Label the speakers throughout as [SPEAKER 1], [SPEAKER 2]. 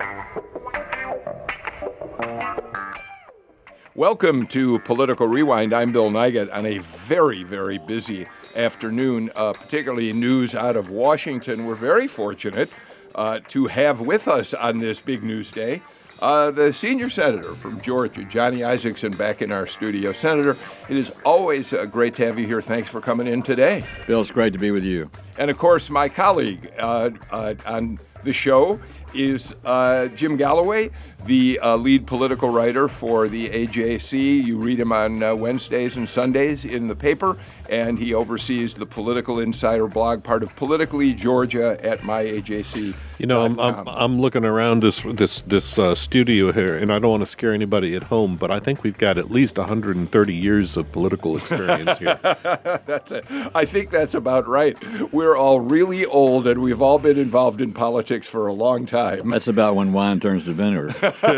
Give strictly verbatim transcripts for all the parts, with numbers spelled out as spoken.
[SPEAKER 1] Welcome to Political Rewind. I'm Bill Nigut on a very, very busy afternoon, uh, particularly news out of Washington. We're very fortunate uh, to have with us on this big news day uh, the senior senator from Georgia, Johnny Isakson, back in our studio. Senator, it is always uh, great to have you here. Thanks for coming in today.
[SPEAKER 2] Bill, it's great to be with you.
[SPEAKER 1] And, of course, my colleague uh, uh, on the show is uh, Jim Galloway, the uh, lead political writer for the A J C. You read him on uh, Wednesdays and Sundays in the paper, and he oversees the Political Insider blog, part of Politically Georgia at my A J C.
[SPEAKER 3] You know, I'm, I'm I'm looking around this this this uh, studio here, and I don't want to scare anybody at home, but I think we've got at least one hundred thirty years of political experience here.
[SPEAKER 1] That's it. I think that's about right. We're all really old, and we've all been involved in politics for a long time.
[SPEAKER 2] That's about when wine turns to vinegar.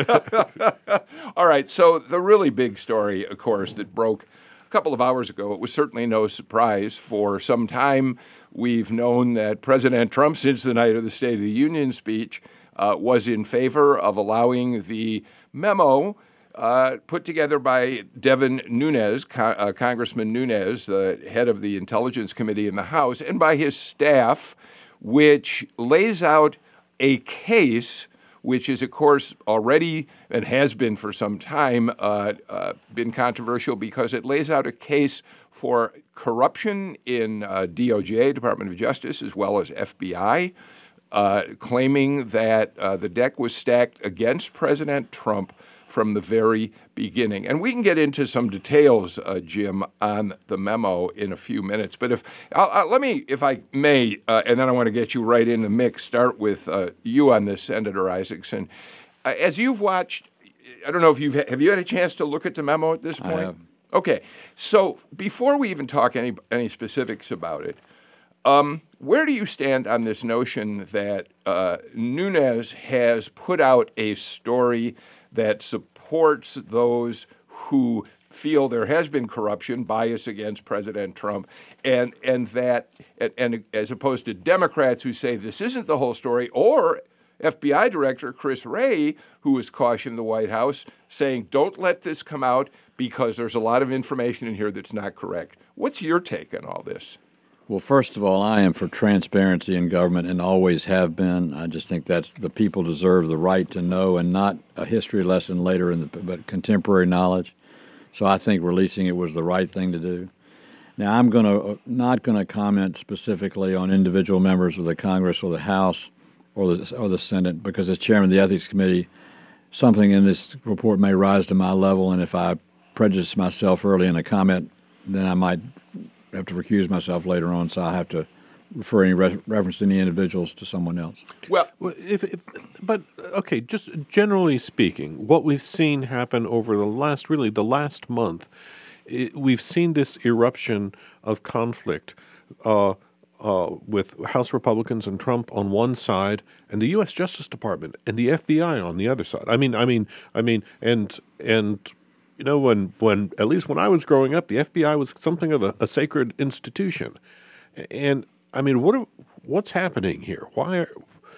[SPEAKER 1] All right, so the really big story, of course, that broke a couple of hours ago, it was certainly no surprise. For some time, we've known that President Trump, since the night of the State of the Union speech, uh, was in favor of allowing the memo uh, put together by Devin Nunes, Co- uh, Congressman Nunes, the head of the Intelligence Committee in the House, and by his staff, which lays out a case which is, of course, already and has been for some time uh, uh, been controversial because it lays out a case for corruption in uh, D O J, Department of Justice, as well as F B I, uh, claiming that uh, the deck was stacked against President Trump from the very beginning. And we can get into some details, uh, Jim, on the memo in a few minutes. But if I'll, I'll, let me, if I may, uh, and then I want to get you right in the mix, start with uh, you on this, Senator Isakson. Uh, as you've watched, I don't know if you've, have you had a chance to look at the memo at this point?
[SPEAKER 2] I have.
[SPEAKER 1] Okay. So before we even talk any, any specifics about it, um, where do you stand on this notion that uh, Nunes has put out a story that supports those who feel there has been corruption, bias against President Trump, and and that and, and as opposed to Democrats who say this isn't the whole story, or F B I Director Chris Wray, who has cautioned the White House, saying don't let this come out because there's a lot of information in here that's not correct. What's your take on all this?
[SPEAKER 2] Well, first of all, I am for transparency in government and always have been. I just think that's the people deserve the right to know and not a history lesson later in the but contemporary knowledge. So I think releasing it was the right thing to do. Now, I'm going to not going to comment specifically on individual members of the Congress or the House or the or the Senate because as chairman of the Ethics Committee, something in this report may rise to my level, and if I prejudice myself early in a comment, then I might have to recuse myself later on, so I have to refer any re- reference to any individuals to someone else.
[SPEAKER 3] Well, if, if, but okay, just generally speaking, what we've seen happen over the last, really the last month, it, we've seen this eruption of conflict uh, uh, with House Republicans and Trump on one side, and the U S Justice Department and the F B I on the other side. I mean, I mean, I mean, and and. You know, when, when at least when I was growing up, the F B I was something of a, a sacred institution, and I mean, what are, what's happening here? Why are,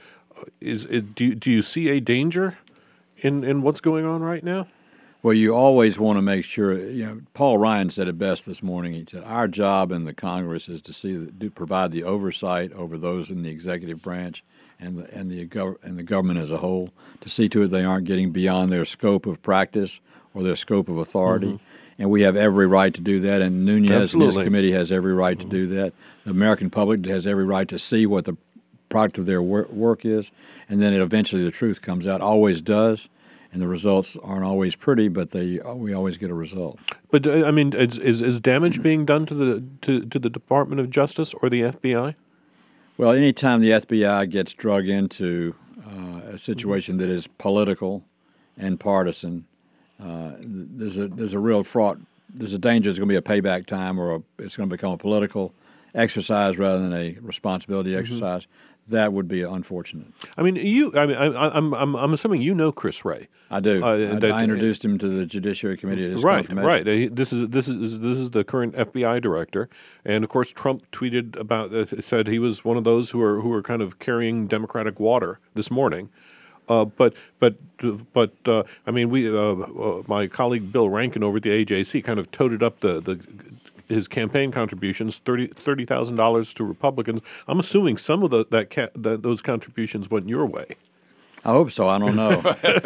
[SPEAKER 3] is it, do do you see a danger in, in what's going on right now?
[SPEAKER 2] Well, you always want to make sure. You know, Paul Ryan said it best this morning. He said, "Our job in the Congress is to see do provide the oversight over those in the executive branch and the and the gov- and the government as a whole, to see to it they aren't getting beyond their scope of practice or their scope of authority." Mm-hmm. And we have every right to do that, and Nunes
[SPEAKER 3] Absolutely.
[SPEAKER 2] and his committee has every right mm-hmm. to do that. The American public has every right to see what the product of their wor- work is, and then it eventually the truth comes out, always does, and the results aren't always pretty, but they we always get a result.
[SPEAKER 3] But, uh, I mean, is, is is damage being done to the to, to the Department of Justice or the F B I?
[SPEAKER 2] Well, anytime the F B I gets drug into uh, a situation that is political and partisan, Uh, there's a there's a real fraught. There's a danger. There's going to be a payback time, or a, it's going to become a political exercise rather than a responsibility exercise. Mm-hmm. That would be unfortunate.
[SPEAKER 3] I mean, you. I mean, I, I'm I'm I'm assuming you know Chris Wray.
[SPEAKER 2] I do.
[SPEAKER 3] Uh,
[SPEAKER 2] I,
[SPEAKER 3] that,
[SPEAKER 2] I introduced him to the Judiciary Committee at his
[SPEAKER 3] right,
[SPEAKER 2] confirmation.
[SPEAKER 3] right. This is this is this is the current F B I director, and of course Trump tweeted about uh, said he was one of those who are who are kind of carrying Democratic water this morning. Uh, but but but uh, I mean, we uh, uh, my colleague Bill Rankin over at the A J C kind of toted up the the. his campaign contributions, thirty thousand dollars to Republicans. I'm assuming some of the, that, ca- that those contributions went your way.
[SPEAKER 2] I hope so. I don't know.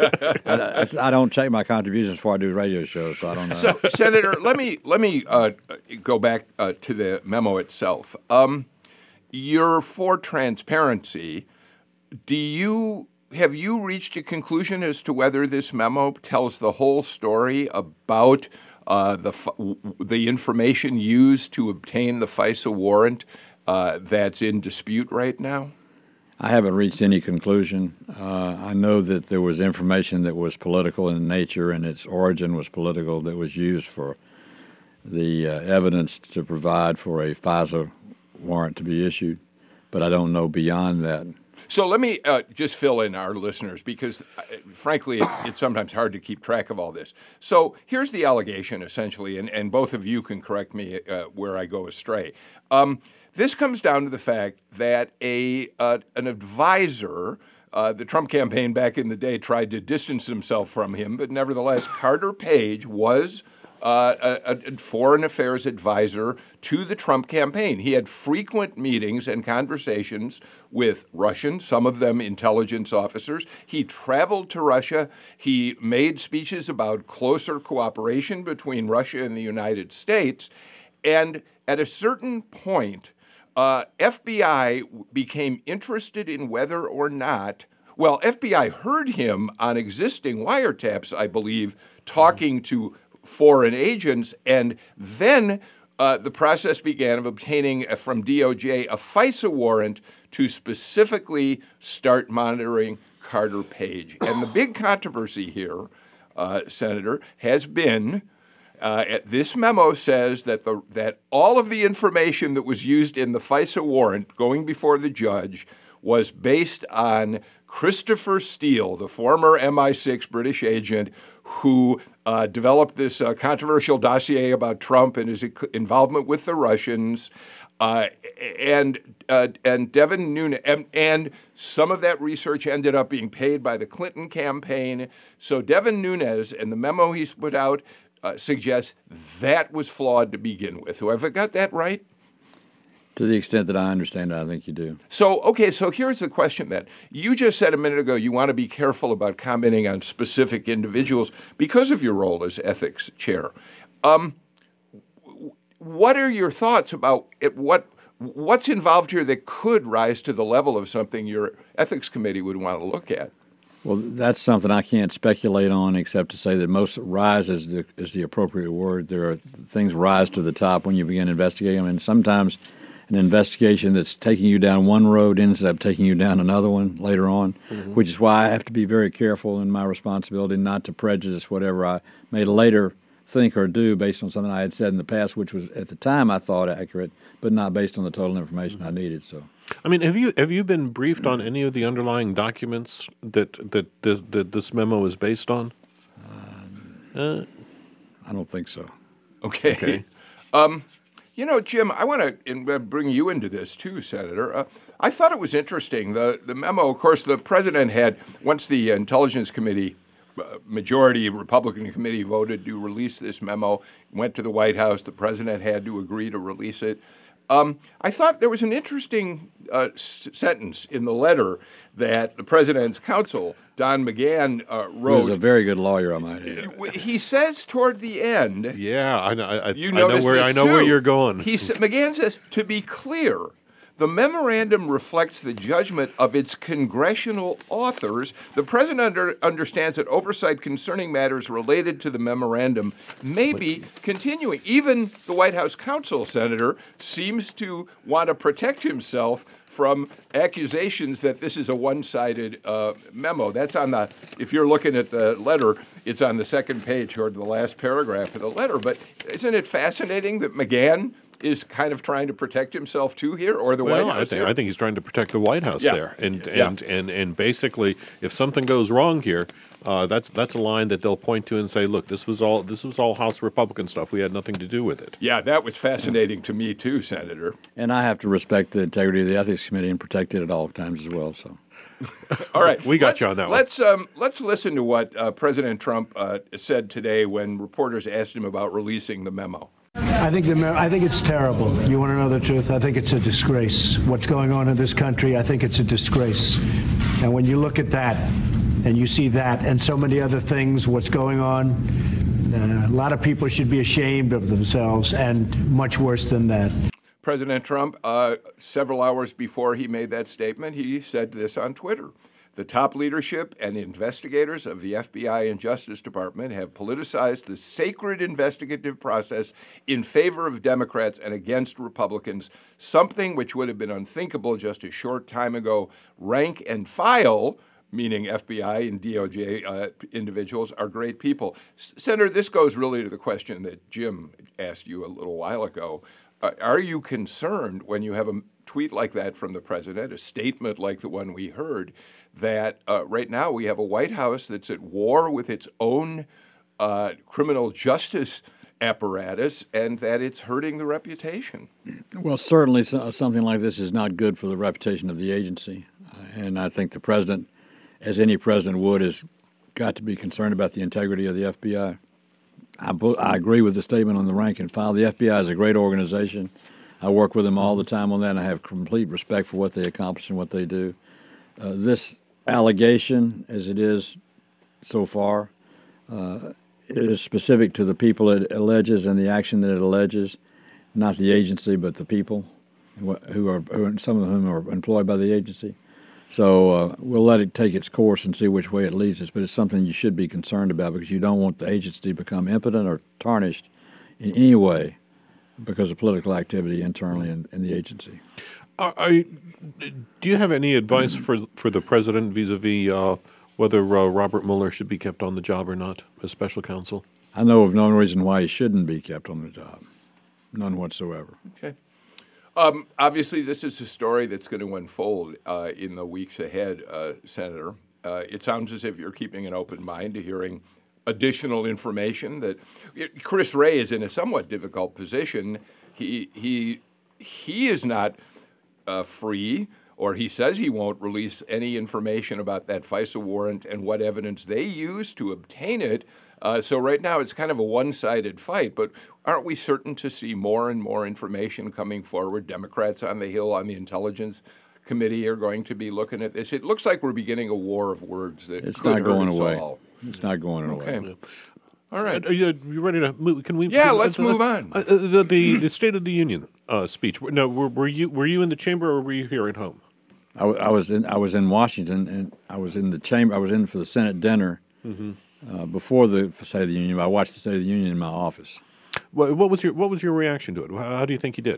[SPEAKER 2] I, I, I don't check my contributions before I do radio shows, so I don't know.
[SPEAKER 1] So, Senator, let me let me uh, go back uh, to the memo itself. Um, you're for transparency. Do you have you reached a conclusion as to whether this memo tells the whole story about Uh, the the information used to obtain the FISA warrant uh, that's in dispute right now?
[SPEAKER 2] I haven't reached any conclusion. Uh, I know that there was information that was political in nature and its origin was political that was used for the uh, evidence to provide for a FISA warrant to be issued, but I don't know beyond that.
[SPEAKER 1] So let me uh, just fill in our listeners because, uh, frankly, it, it's sometimes hard to keep track of all this. So here's the allegation, essentially, and, and both of you can correct me uh, where I go astray. Um, this comes down to the fact that a uh, an advisor, uh, the Trump campaign back in the day tried to distance himself from him, but nevertheless, Carter Page was Uh, a, a foreign affairs advisor to the Trump campaign. He had frequent meetings and conversations with Russians, some of them intelligence officers. He traveled to Russia. He made speeches about closer cooperation between Russia and the United States. And at a certain point, uh, F B I became interested in whether or not, well, F B I heard him on existing wiretaps, I believe, talking to foreign agents, and then uh, the process began of obtaining uh, from D O J a FISA warrant to specifically start monitoring Carter Page. And the big controversy here, uh, Senator, has been uh, this memo says that the that all of the information that was used in the FISA warrant going before the judge was based on Christopher Steele, the former M I six British agent who uh, developed this uh, controversial dossier about Trump and his involvement with the Russians, uh, and uh, and Devin Nunes, and, and some of that research ended up being paid by the Clinton campaign. So Devin Nunes and the memo he's put out uh, suggests that was flawed to begin with. Have I got that right?
[SPEAKER 2] To the extent that I understand it, I think you do.
[SPEAKER 1] So, okay, so here's the question then. You just said a minute ago you want to be careful about commenting on specific individuals because of your role as ethics chair. Um, what are your thoughts about it, what what's involved here that could rise to the level of something your ethics committee would want to look at?
[SPEAKER 2] Well, that's something I can't speculate on except to say that most rise is the, is the appropriate word. There are things rise to the top when you begin investigating them, and sometimes an investigation that's taking you down one road ends up taking you down another one later on, mm-hmm. which is why I have to be very careful in my responsibility not to prejudice whatever I may later think or do based on something I had said in the past, which was at the time I thought accurate, but not based on the total information mm-hmm. I needed. So,
[SPEAKER 3] I mean, have you have you been briefed on any of the underlying documents that that this, that this memo is based on?
[SPEAKER 2] Uh, uh, I don't think so.
[SPEAKER 1] Okay.
[SPEAKER 3] Okay.
[SPEAKER 1] um, You know, Jim, I want to bring you into this too, Senator. Uh, I thought it was interesting. The the memo, of course, the president had, once the Intelligence Committee, uh, majority Republican committee voted to release this memo, went to the White House. The president had to agree to release it. Um, I thought there was an interesting uh, s- sentence in the letter that the president's counsel, Don McGahn, uh, wrote.
[SPEAKER 2] He was a very good lawyer, I might add.
[SPEAKER 1] He says toward the end.
[SPEAKER 3] Yeah, I know. I,
[SPEAKER 1] you
[SPEAKER 3] I know where I know
[SPEAKER 1] too.
[SPEAKER 3] where you're going.
[SPEAKER 1] He sa- McGahn says, to be clear, the memorandum reflects the judgment of its congressional authors. The president under, understands that oversight concerning matters related to the memorandum may be continuing. Even the White House counsel, Senator, seems to want to protect himself from accusations that this is a one-sided uh, memo. That's on the, if you're looking at the letter, it's on the second page toward the last paragraph of the letter. But isn't it fascinating that McGahn is kind of trying to protect himself too here, or the
[SPEAKER 3] well,
[SPEAKER 1] White House?
[SPEAKER 3] I think,
[SPEAKER 1] here?
[SPEAKER 3] I think he's trying to protect the White House
[SPEAKER 1] Yeah.
[SPEAKER 3] there, and
[SPEAKER 1] Yeah.
[SPEAKER 3] and, and and basically, if something goes wrong here, uh, that's that's a line that they'll point to and say, "Look, this was all this was all House Republican stuff. We had nothing to do with it."
[SPEAKER 1] Yeah, that was fascinating to me too, Senator.
[SPEAKER 2] And I have to respect the integrity of the Ethics Committee and protect it at all times as well. So,
[SPEAKER 1] All right,
[SPEAKER 3] We got
[SPEAKER 1] let's,
[SPEAKER 3] you on that one.
[SPEAKER 1] Let's um, let's listen to what uh, President Trump uh, said today when reporters asked him about releasing the memo.
[SPEAKER 4] I think the I think it's terrible. You want to know the truth? I think it's a disgrace. What's going on in this country, I think it's a disgrace. And when you look at that and you see that and so many other things, what's going on, uh, a lot of people should be ashamed of themselves, and much worse than that.
[SPEAKER 1] President Trump, uh, several hours before he made that statement, he said this on Twitter. The top leadership and investigators of the F B I and Justice Department have politicized the sacred investigative process in favor of Democrats and against Republicans, something which would have been unthinkable just a short time ago. Rank and file, meaning F B I and D O J uh, individuals, are great people. S- Senator, this goes really to the question that Jim asked you a little while ago. Uh, are you concerned when you have a tweet like that from the president, a statement like the one we heard, that uh, right now we have a White House that's at war with its own uh, criminal justice apparatus and that it's hurting the reputation?
[SPEAKER 2] Well, certainly so- something like this is not good for the reputation of the agency. Uh, and I think the president, as any president would, has got to be concerned about the integrity of the F B I. I, bo- I agree with the statement on the rank and file. The F B I is a great organization. I work with them all the time on that, and I have complete respect for what they accomplish and what they do. Uh, this allegation, as it is so far, uh, is specific to the people it alleges and the action that it alleges, not the agency, but the people who are, who, some of whom are employed by the agency. So uh, we'll let it take its course and see which way it leads us, but it's something you should be concerned about because you don't want the agency to become impotent or tarnished in any way because of political activity internally in, in the agency.
[SPEAKER 3] Are, are you, do you have any advice for for the president vis-a-vis uh, whether uh, Robert Mueller should be kept on the job or not as special counsel?
[SPEAKER 2] I know of no reason why he shouldn't be kept on the job, none whatsoever.
[SPEAKER 1] Okay. Um, obviously, this is a story that's going to unfold uh, in the weeks ahead, uh, Senator. Uh, it sounds as if you're keeping an open mind to hearing additional information. That Chris Wray is in a somewhat difficult position. He he he is not uh, free, or he says he won't release any information about that FISA warrant and what evidence they used to obtain it. Uh, so right now it's kind of a one-sided fight, but aren't we certain to see more and more information coming forward? Democrats on the Hill, on the Intelligence Committee, are going to be looking at this. It looks like we're beginning a war of words that
[SPEAKER 2] It's
[SPEAKER 1] could
[SPEAKER 2] not going
[SPEAKER 1] hurt us
[SPEAKER 2] away.
[SPEAKER 1] all.
[SPEAKER 2] It's not going away.
[SPEAKER 1] Okay. All right.
[SPEAKER 3] Are you, are you ready to move? Can we?
[SPEAKER 1] Yeah,
[SPEAKER 3] can-
[SPEAKER 1] let's
[SPEAKER 3] uh,
[SPEAKER 1] move on.
[SPEAKER 3] Uh, uh, the, the the State of the Union uh, speech. No, were, were you were you in the chamber or were you here at home?
[SPEAKER 2] I, w- I was in I was in Washington, and I was in the chamber. I was in for the Senate dinner
[SPEAKER 3] Mm-hmm.
[SPEAKER 2] uh, before the State of the Union. I watched the State of the Union in my office.
[SPEAKER 3] What, what was your what was your reaction to it? How, how do you think you did?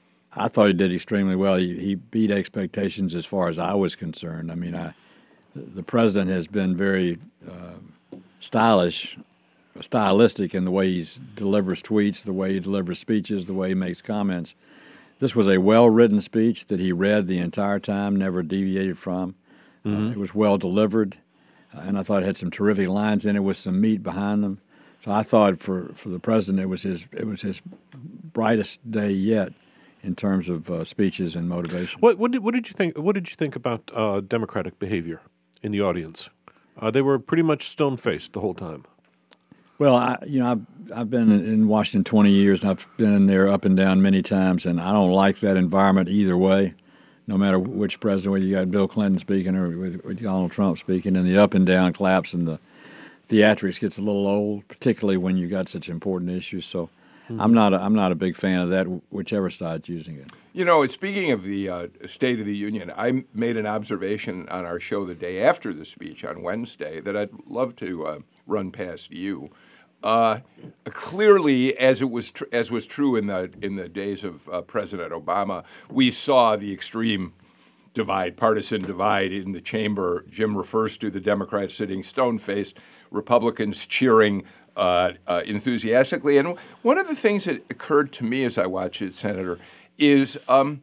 [SPEAKER 2] I thought he did extremely well. He, he beat expectations as far as I was concerned. I mean, I, the president has been very uh, stylish, stylistic in the way he delivers tweets, the way he delivers speeches, the way he makes comments. This was a well-written speech that he read the entire time, never deviated from. Mm-hmm. Uh, it was well delivered, uh, and I thought it had some terrific lines in it with some meat behind them. So I thought for, for the president, it was his it was his brightest day yet in terms of uh, speeches and motivation.
[SPEAKER 3] What what did, what did you think? What did you think about uh, Democratic behavior in the audience? Uh, they were pretty much stone-faced the whole time.
[SPEAKER 2] Well, I, you know, I've I've been in Washington twenty years, and I've been in there up and down many times, and I don't like that environment either way. No matter which president, whether you got Bill Clinton speaking or with Donald Trump speaking, and the up and down claps and the theatrics gets a little old, particularly when you got such important issues. So, mm-hmm. I'm not a, I'm not a big fan of that, whichever side's using it.
[SPEAKER 1] You know, speaking of the uh, State of the Union, I made an observation on our show the day after the speech on Wednesday that I'd love to uh, run past you. Uh, clearly, as it was tr- as was true in the in the days of uh, President Obama, we saw the extreme divide, partisan divide in the chamber. Jim refers to the Democrats sitting stone-faced, Republicans cheering uh, uh, enthusiastically. And one of the things that occurred to me as I watched it, Senator, is um,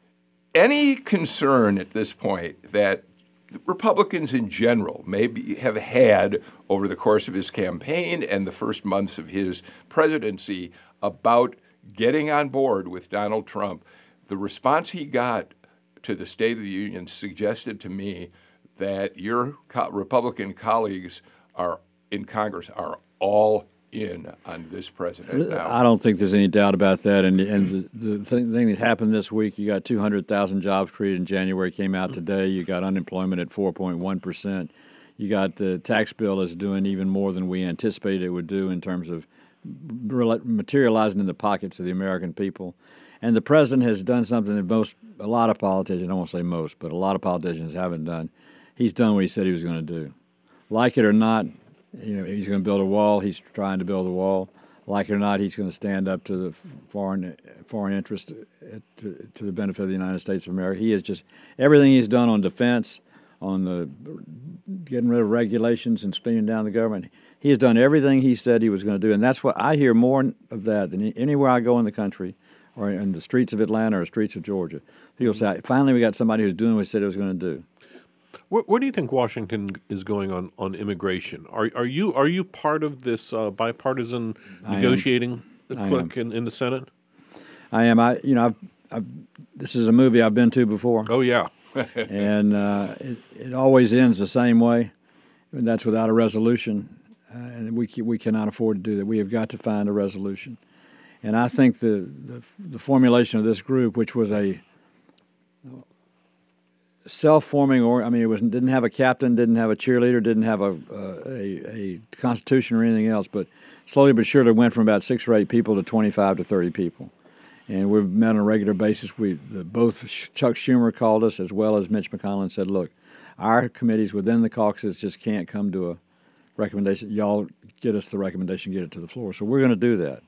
[SPEAKER 1] any concern at this point that Republicans in general maybe have had over the course of his campaign and the first months of his presidency about getting on board with Donald Trump. The response he got to the State of the Union suggested to me that your co- Republican colleagues are in Congress are all in on this president now?
[SPEAKER 2] I don't think there's any doubt about that. And and the, the thing, thing that happened this week, you got two hundred thousand jobs created in January, came out today. You got unemployment at four point one percent. You got the tax bill that's doing even more than we anticipated it would do in terms of materializing in the pockets of the American people. And the president has done something that most, a lot of politicians, I don't want to say most, but a lot of politicians haven't done. He's done what he said he was going to do. Like it or not, you know, he's going to build a wall. He's trying to build a wall. Like it or not, he's going to stand up to the foreign foreign interest to, to the benefit of the United States of America. He is just, everything he's done on defense, on the getting rid of regulations and spinning down the government, he has done everything he said he was going to do. And that's what I hear more of that than anywhere I go in the country, or in the streets of Atlanta or streets of Georgia. People say, finally we got somebody who's doing what he said he was going to do.
[SPEAKER 3] Where, where do you think Washington is going on, on immigration? Are are you are you part of this uh, bipartisan negotiating clique in, in the Senate?
[SPEAKER 2] I am. I you know I've, I've, this is a movie I've been to before.
[SPEAKER 3] Oh yeah,
[SPEAKER 2] and uh, it it always ends the same way. And that's without a resolution, uh, and we we cannot afford to do that. We have got to find a resolution. And I think the, the the formulation of this group, which was a self-forming, or I mean, it was didn't have a captain, didn't have a cheerleader, didn't have a uh, a, a constitution or anything else, but slowly but surely went from about six or eight people to twenty-five to thirty people. And we've met on a regular basis. We the, both Chuck Schumer called us as well as Mitch McConnell and said, "Look, our committees within the caucus just can't come to a recommendation. Y'all get us the recommendation, get it to the floor." So we're going to do that.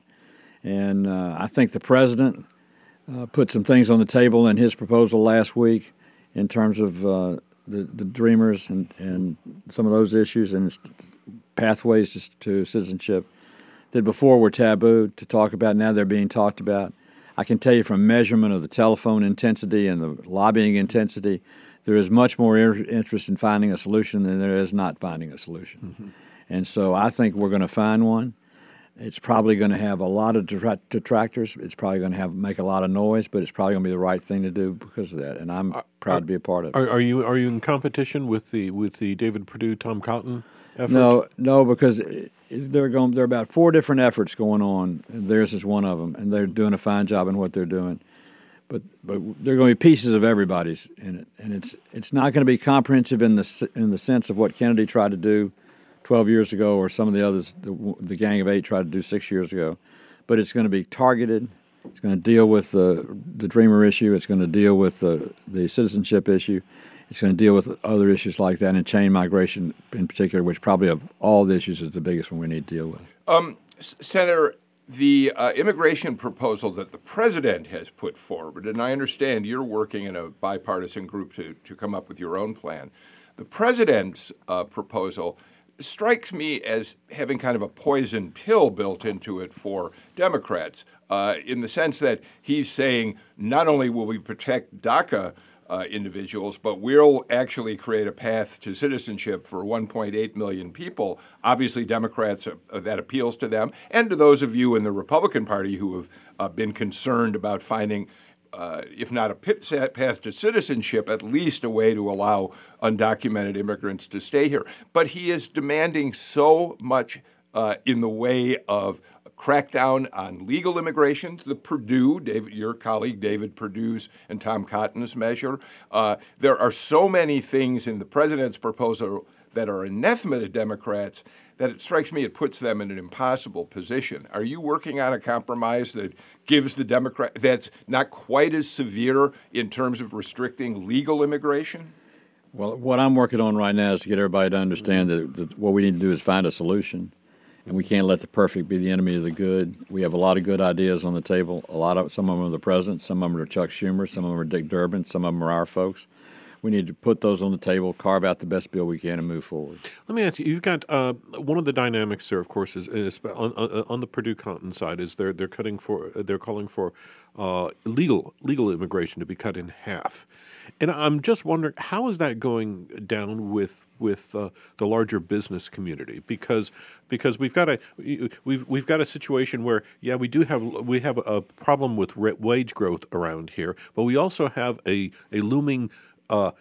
[SPEAKER 2] And uh, I think the president uh, put some things on the table in his proposal last week in terms of uh, the, the Dreamers and, and some of those issues and pathways to, to citizenship that before were taboo to talk about. Now they're being talked about. I can tell you from measurement of the telephone intensity and the lobbying intensity, there is much more interest in finding a solution than there is not finding a solution. Mm-hmm. And so I think we're going to find one. It's probably going to have a lot of detractors. It's probably going to have make a lot of noise, but it's probably going to be the right thing to do because of that. And I'm are, proud to be a part of it.
[SPEAKER 3] Are, are you are you in competition with the with the David Perdue, Tom Cotton effort?
[SPEAKER 2] No, no, because they're going. There are about four different efforts going on. And theirs is one of them, and they're doing a fine job in what they're doing. But but there are going to be pieces of everybody's in it, and it's it's not going to be comprehensive in the in the sense of what Kennedy tried to do twelve years ago, or some of the others, the, the Gang of Eight tried to do six years ago. But it's going to be targeted. It's going to deal with the the Dreamer issue. It's going to deal with the, the citizenship issue. It's going to deal with other issues like that, and chain migration in particular, which probably of all the issues is the biggest one we need to deal with.
[SPEAKER 1] Um, Senator, the uh, immigration proposal that the president has put forward, and I understand you're working in a bipartisan group to, to come up with your own plan. The president's uh, proposal strikes me as having kind of a poison pill built into it for Democrats, uh, in the sense that he's saying not only will we protect DACA uh, individuals, but we'll actually create a path to citizenship for one point eight million people. Obviously, Democrats, uh, that appeals to them, and to those of you in the Republican Party who have uh, been concerned about finding Uh, if not a path to citizenship, at least a way to allow undocumented immigrants to stay here. But he is demanding so much uh, in the way of a crackdown on legal immigration, the Perdue, David, your colleague David Perdue's and Tom Cotton's measure. Uh, there are so many things in the president's proposal that are anathema to Democrats that it strikes me it puts them in an impossible position. Are you working on a compromise that gives the Democrat that's not quite as severe in terms of restricting legal immigration?
[SPEAKER 2] Well, what I'm working on right now is to get everybody to understand that, that what we need to do is find a solution, and we can't let the perfect be the enemy of the good. We have a lot of good ideas on the table. A lot of some of them are the president, some of them are Chuck Schumer, some of them are Dick Durbin, some of them are our folks. We need to put those on the table, carve out the best bill we can, and move forward.
[SPEAKER 3] Let me ask you: you've got uh, one of the dynamics there, of course, is, is on, on, on the Perdue Cotton side. Is they're they're cutting for they're calling for uh, legal legal immigration to be cut in half, and I'm just wondering how is that going down with with uh, the larger business community? Because because we've got a we've we've got a situation where yeah we do have we have a problem with wage growth around here, but we also have a a looming Uh,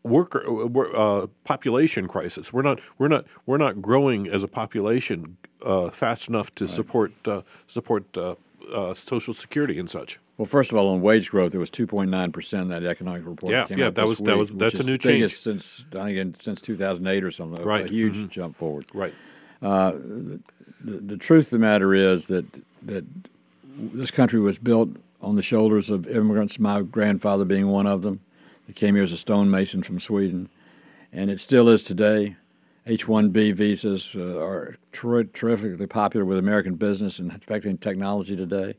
[SPEAKER 3] worker uh, population crisis. We're not we're not we're not growing as a population uh, fast enough to right. support uh, support uh, uh, Social Security and such.
[SPEAKER 2] Well, first of all, on wage growth, it was two point nine percent. That economic report
[SPEAKER 3] yeah,
[SPEAKER 2] came
[SPEAKER 3] yeah,
[SPEAKER 2] out
[SPEAKER 3] that
[SPEAKER 2] this
[SPEAKER 3] was
[SPEAKER 2] week,
[SPEAKER 3] that was that's a new
[SPEAKER 2] change. Biggest
[SPEAKER 3] change
[SPEAKER 2] since I think since two thousand eight or something.
[SPEAKER 3] Right.
[SPEAKER 2] A huge
[SPEAKER 3] mm-hmm.
[SPEAKER 2] jump forward.
[SPEAKER 3] Right.
[SPEAKER 2] Uh, the, the truth of the matter is that that this country was built on the shoulders of immigrants. My grandfather being one of them. He came here as a stonemason from Sweden, and it still is today. H one B visas uh, are ter- terrifically popular with American business and especially in technology today.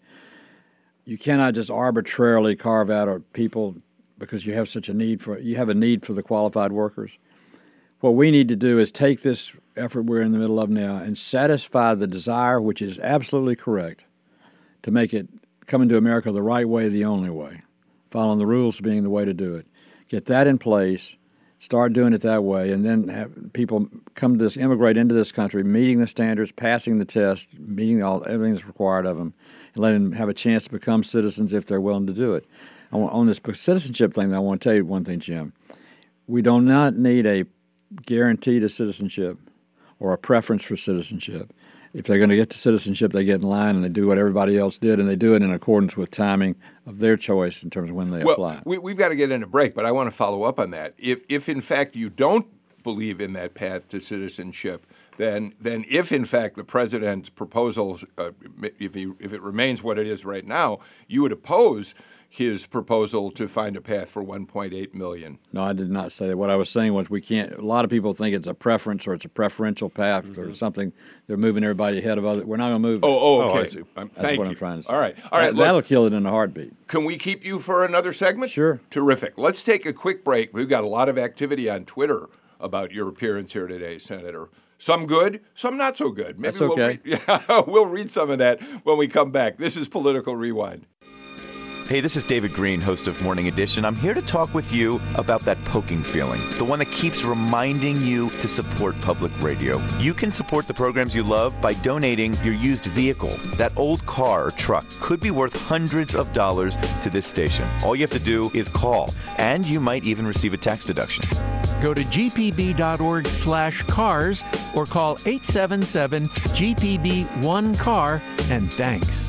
[SPEAKER 2] You cannot just arbitrarily carve out our people because you have such a need for you have a need for the qualified workers. What we need to do is take this effort we're in the middle of now and satisfy the desire, which is absolutely correct, to make it coming to America the right way, the only way, following the rules being the way to do it. Get that in place, start doing it that way, and then have people come to this, immigrate into this country, meeting the standards, passing the test, meeting all everything that's required of them, and letting them have a chance to become citizens if they're willing to do it. On this citizenship thing, I want to tell you one thing, Jim. We do not need a guarantee to citizenship or a preference for citizenship. If they're going to get to citizenship, they get in line and they do what everybody else did, and they do it in accordance with timing of their choice in terms of when they
[SPEAKER 1] well,
[SPEAKER 2] apply.
[SPEAKER 1] We, we've got to get in a break, but I want to follow up on that. If, if in fact, you don't believe in that path to citizenship, then then if, in fact, the president's proposal, uh, if, he, if it remains what it is right now, you would oppose his proposal to find a path for one point eight million.
[SPEAKER 2] No, I did not say that. What I was saying was we can't – a lot of people think it's a preference or it's a preferential path mm-hmm. or something. They're moving everybody ahead of others. We're not going to move it.
[SPEAKER 1] Oh, oh okay.
[SPEAKER 3] Oh, I see.
[SPEAKER 1] Um,
[SPEAKER 2] That's
[SPEAKER 1] thank
[SPEAKER 2] what
[SPEAKER 1] you.
[SPEAKER 2] I'm trying to say.
[SPEAKER 1] All right. All right.
[SPEAKER 2] That,
[SPEAKER 1] look,
[SPEAKER 2] that'll kill it in a heartbeat.
[SPEAKER 1] Can we keep you for another segment?
[SPEAKER 2] Sure.
[SPEAKER 1] Terrific. Let's take a quick break. We've got a lot of activity on Twitter about your appearance here today, Senator. Some good, some not so good. Maybe
[SPEAKER 2] That's okay.
[SPEAKER 1] We'll read, yeah, we'll read some of that when we come back. This is Political Rewind.
[SPEAKER 5] Hey, this is David Green, host of Morning Edition. I'm here to talk with you about that poking feeling, the one that keeps reminding you to support public radio. You can support the programs you love by donating your used vehicle. That old car or truck could be worth hundreds of dollars to this station. All you have to do is call, and you might even receive a tax deduction.
[SPEAKER 6] Go to g p b dot org slash cars or call eight seven seven G P B one car, and thanks.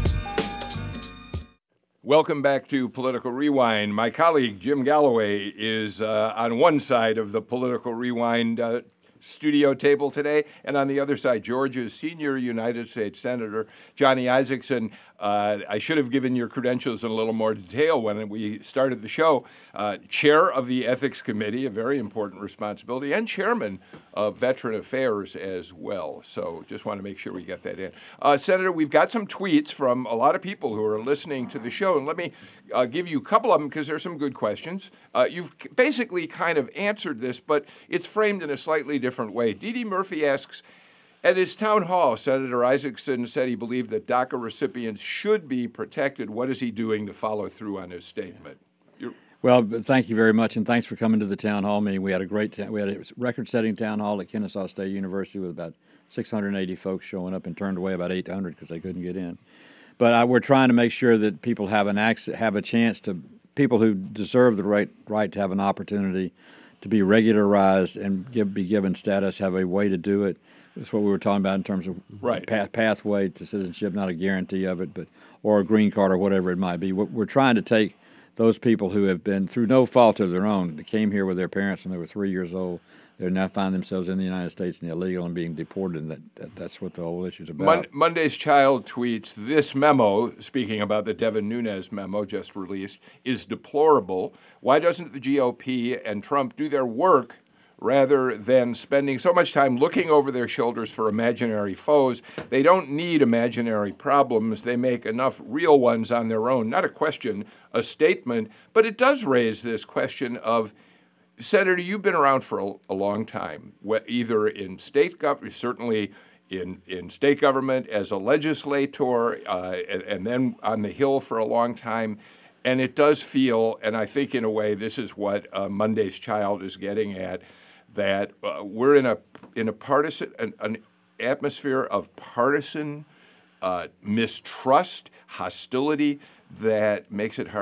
[SPEAKER 1] Welcome back to Political Rewind. My colleague Jim Galloway is uh, on one side of the Political Rewind uh, studio table today, and on the other side, Georgia's senior United States Senator Johnny Isakson. Uh, I should have given your credentials in a little more detail when we started the show. Uh, chair of the Ethics Committee, a very important responsibility, and chairman of Veteran Affairs as well. So just want to make sure we get that in. Uh, Senator, we've got some tweets from a lot of people who are listening to the show, and let me uh, give you a couple of them because there's some good questions. Uh, you've basically kind of answered this, but it's framed in a slightly different way. Dee Dee Murphy asks, at his town hall, Senator Isakson said he believed that DACA recipients should be protected. What is he doing to follow through on his statement? You're-
[SPEAKER 2] Well, thank you very much, and thanks for coming to the town hall meeting. We had a great ta- we had a record-setting town hall at Kennesaw State University with about six hundred eighty folks showing up and turned away about eight hundred because they couldn't get in. But uh, we're trying to make sure that people have an access, have a chance to people who deserve the right right to have an opportunity to be regularized and give, be given status have a way to do it. That's what we were talking about in terms of
[SPEAKER 1] right.
[SPEAKER 2] path, pathway to citizenship, not a guarantee of it, but or a green card or whatever it might be. We're, we're trying to take those people who have been, through no fault of their own, they came here with their parents when they were three years old. They now find themselves in the United States and illegal and being deported, and that, that that's what the whole issue is about.
[SPEAKER 1] Mon- Monday's Child tweets, this memo, speaking about the Devin Nunes memo just released, is deplorable. Why doesn't the G O P and Trump do their work rather than spending so much time looking over their shoulders for imaginary foes? They don't need imaginary problems. They make enough real ones on their own. Not a question, a statement. But it does raise this question of, Senator, you've been around for a, a long time, either in state government, certainly in, in state government as a legislator, uh, and, and then on the Hill for a long time. And it does feel, and I think in a way this is what uh, Monday's Child is getting at, that uh, we're in a in a partisan an, an atmosphere of partisan uh, mistrust, hostility that makes it hard for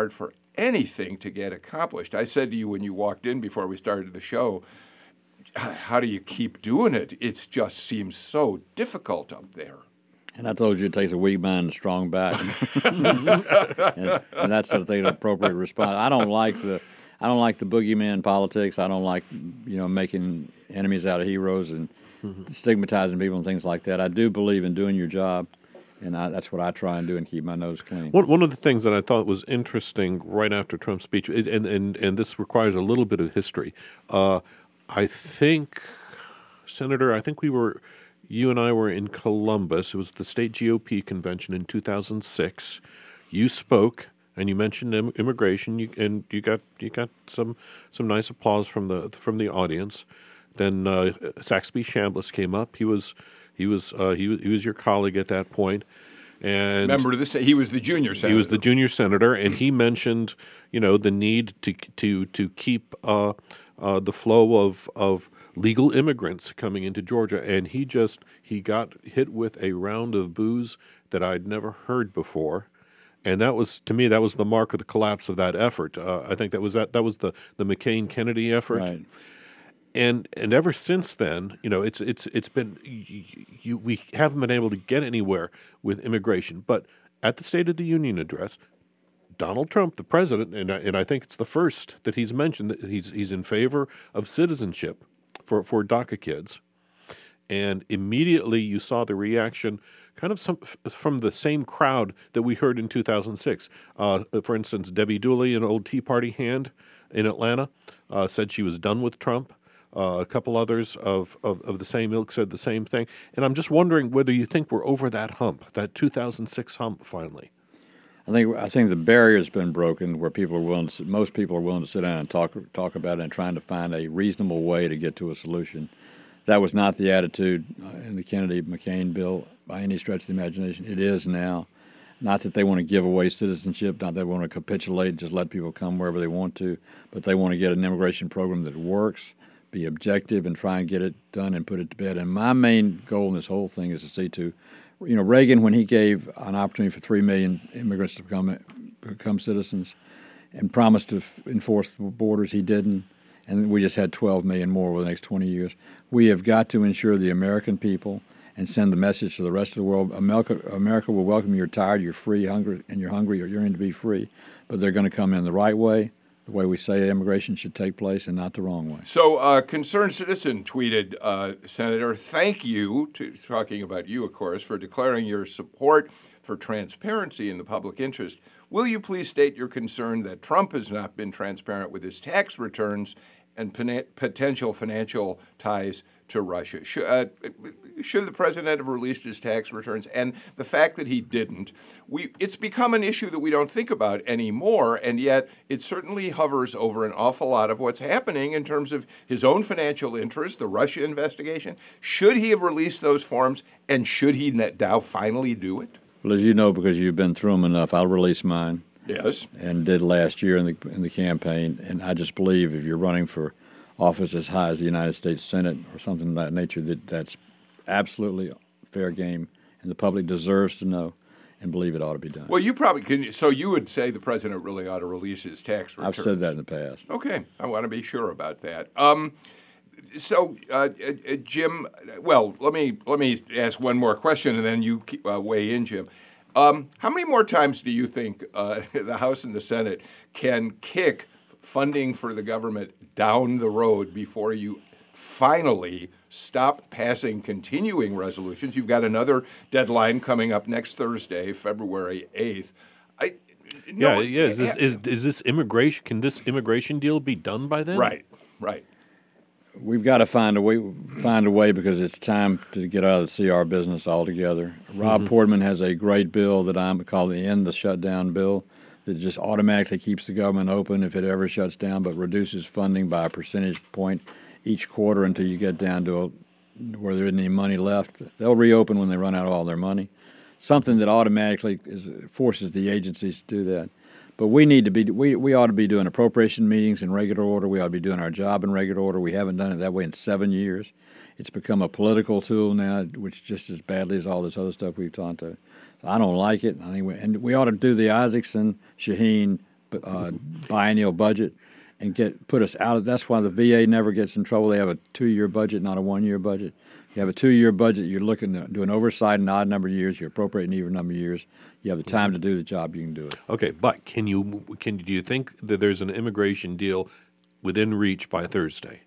[SPEAKER 1] anything to get accomplished. I said to you when you walked in before we started the show, how do you keep doing it? It just seems so difficult up there.
[SPEAKER 2] And I told you it takes a weak mind and a strong back, and, and that's the thing, the appropriate response. I don't like the, I don't like the boogeyman politics. I don't like, you know, making enemies out of heroes and mm-hmm. stigmatizing people and things like that. I do believe in doing your job, and I, that's what I try and do and keep my nose clean.
[SPEAKER 3] One one of the things that I thought was interesting right after Trump's speech, and and and this requires a little bit of history. Uh, I think, Senator, I think we were. You and I were in Columbus. It was the state G O P convention in two thousand six. You spoke and you mentioned im- immigration, you, and you got you got some some nice applause from the from the audience. Then uh, Saxby Chambliss came up. He was he was uh, he was he was your colleague at that point. And
[SPEAKER 1] remember this? He was the junior senator.
[SPEAKER 3] He was the junior senator, and he mentioned, you know, the need to to to keep uh, uh, the flow of of legal immigrants coming into Georgia, and he just he got hit with a round of boos that I'd never heard before, and that was, to me, that was the mark of the collapse of that effort. Uh, I think that was that that was the the McCain-Kennedy effort,
[SPEAKER 2] right.
[SPEAKER 3] and and ever since then, you know, it's it's it's been you, you, we haven't been able to get anywhere with immigration. But at the State of the Union address, Donald Trump, the president, and I, and I think it's the first that he's mentioned that he's he's in favor of citizenship for, for DACA kids. And immediately you saw the reaction kind of some, from the same crowd that we heard in two thousand six. Uh, for instance, Debbie Dooley, an old Tea Party hand in Atlanta, uh, said she was done with Trump. Uh, a couple others of, of, of the same ilk said the same thing. And I'm just wondering whether you think we're over that hump, that two thousand six hump finally.
[SPEAKER 2] I think I think the barrier's been broken where people are willing to, most people are willing to sit down and talk talk about it and trying to find a reasonable way to get to a solution. That was not the attitude in the Kennedy-McCain bill by any stretch of the imagination. It is now. Not that they want to give away citizenship, not that they want to capitulate, just let people come wherever they want to, but they want to get an immigration program that works, be objective, and try and get it done and put it to bed. And my main goal in this whole thing is to see to You know, Reagan, when he gave an opportunity for three million immigrants to become become citizens and promised to f- enforce the borders, he didn't. And we just had twelve million more over the next twenty years. We have got to ensure the American people and send the message to the rest of the world. America, America will welcome you. You're tired, you're free, hungry, and you're hungry, you're yearning to be free. But they're going to come in the right way, the way we say immigration should take place, and not the wrong way.
[SPEAKER 1] So, uh, Concerned Citizen tweeted, uh, Senator, thank you, to, talking about you, of course, for declaring your support for transparency in the public interest. Will you please state your concern that Trump has not been transparent with his tax returns and pen- potential financial ties to Russia? Should, uh, should the president have released his tax returns? And the fact that he didn't, we it's become an issue that we don't think about anymore, and yet it certainly hovers over an awful lot of what's happening in terms of his own financial interests, the Russia investigation. Should he have released those forms, and should he now finally do it?
[SPEAKER 2] Well, as you know, because you've been through them enough, I'll release mine.
[SPEAKER 1] Yes.
[SPEAKER 2] And did last year in the in the campaign. And I just believe if you're running for office as high as the United States Senate or something of that nature, that that's absolutely fair game, and the public deserves to know and believe it ought to be done.
[SPEAKER 1] Well, you probably can. So you would say the president really ought to release his tax returns.
[SPEAKER 2] I've said that in the past.
[SPEAKER 1] Okay, I want to be sure about that. Um, so, uh, uh, Jim, well, let me let me ask one more question, and then you uh, weigh in, Jim. Um, how many more times do you think uh, the House and the Senate can kick funding for the government down the road before you finally stop passing continuing resolutions? You've got another deadline coming up next Thursday, February eighth. I, no,
[SPEAKER 3] yeah, yeah. Is this, is, is this immigration? Can this immigration deal be done by then?
[SPEAKER 1] Right, right.
[SPEAKER 2] We've got to find a way, find a way because it's time to get out of the C R business altogether. Rob mm-hmm. Portman has a great bill that I'm calling the End the Shutdown bill that just automatically keeps the government open if it ever shuts down, but reduces funding by a percentage point each quarter until you get down to a, where there isn't any money left. They'll reopen when they run out of all their money. Something that automatically is, forces the agencies to do that. But we need to be we we ought to be doing appropriation meetings in regular order. We ought to be doing our job in regular order. We haven't done it that way in seven years. It's become a political tool now, which just as badly as all this other stuff we've talked to. I don't like it. I think we, and we ought to do the Isaacson, Shaheen, uh, biennial budget and get put us out of. That's why the V A never gets in trouble. They have a two-year budget, not a one-year budget. You have a two-year budget. You're looking to do an oversight in an odd number of years. You're appropriating even number of years. You have the time to do the job. You can do it.
[SPEAKER 3] Okay, but can you can do you think that there's an immigration deal within reach by Thursday?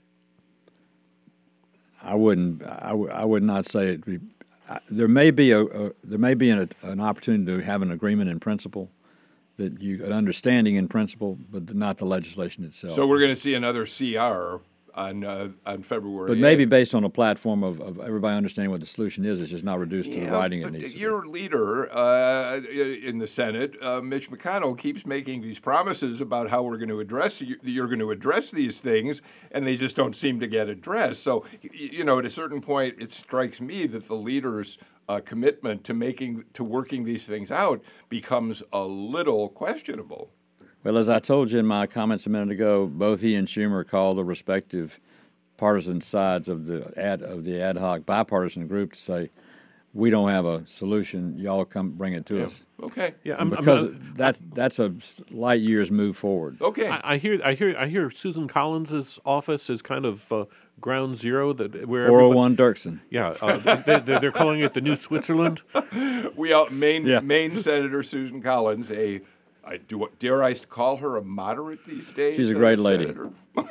[SPEAKER 2] I wouldn't. I, w- I would not say it. Be, I, there may be a, a there may be an, an opportunity to have an agreement in principle, that you an understanding in principle, but not the legislation itself.
[SPEAKER 1] So we're going to see another C R on uh, on February.
[SPEAKER 2] But maybe based on a platform of, of everybody understanding what the solution is. It's just not reduced to
[SPEAKER 1] Yeah,
[SPEAKER 2] the writing it
[SPEAKER 1] but
[SPEAKER 2] needs to
[SPEAKER 1] your
[SPEAKER 2] be.
[SPEAKER 1] leader uh, in the Senate, uh, Mitch McConnell, keeps making these promises about how we're going to address you're going to address these things, and they just don't seem to get addressed. So, you know, at a certain point, it strikes me that the leader's uh, commitment to making to working these things out becomes a little questionable.
[SPEAKER 2] Well, as I told you in my comments a minute ago, both he and Schumer called the respective partisan sides of the ad of the ad hoc bipartisan group to say, we don't have a solution. Y'all come bring it to
[SPEAKER 1] Yeah.
[SPEAKER 2] us.
[SPEAKER 1] Okay.
[SPEAKER 3] Yeah, I'm,
[SPEAKER 2] Because
[SPEAKER 3] I'm,
[SPEAKER 2] that's that's a light years move forward.
[SPEAKER 1] Okay.
[SPEAKER 3] I, I hear I hear I hear Susan Collins's office is kind of uh, ground zero that where
[SPEAKER 2] four oh
[SPEAKER 3] everybody-
[SPEAKER 2] one Dirksen.
[SPEAKER 3] Yeah, uh, they, they, they're calling it the new Switzerland.
[SPEAKER 1] We all, Maine
[SPEAKER 2] Yeah.
[SPEAKER 1] Maine Senator Susan Collins, a I do dare I call her a moderate these days?
[SPEAKER 2] She's a
[SPEAKER 1] uh,
[SPEAKER 2] great lady.
[SPEAKER 1] Senator?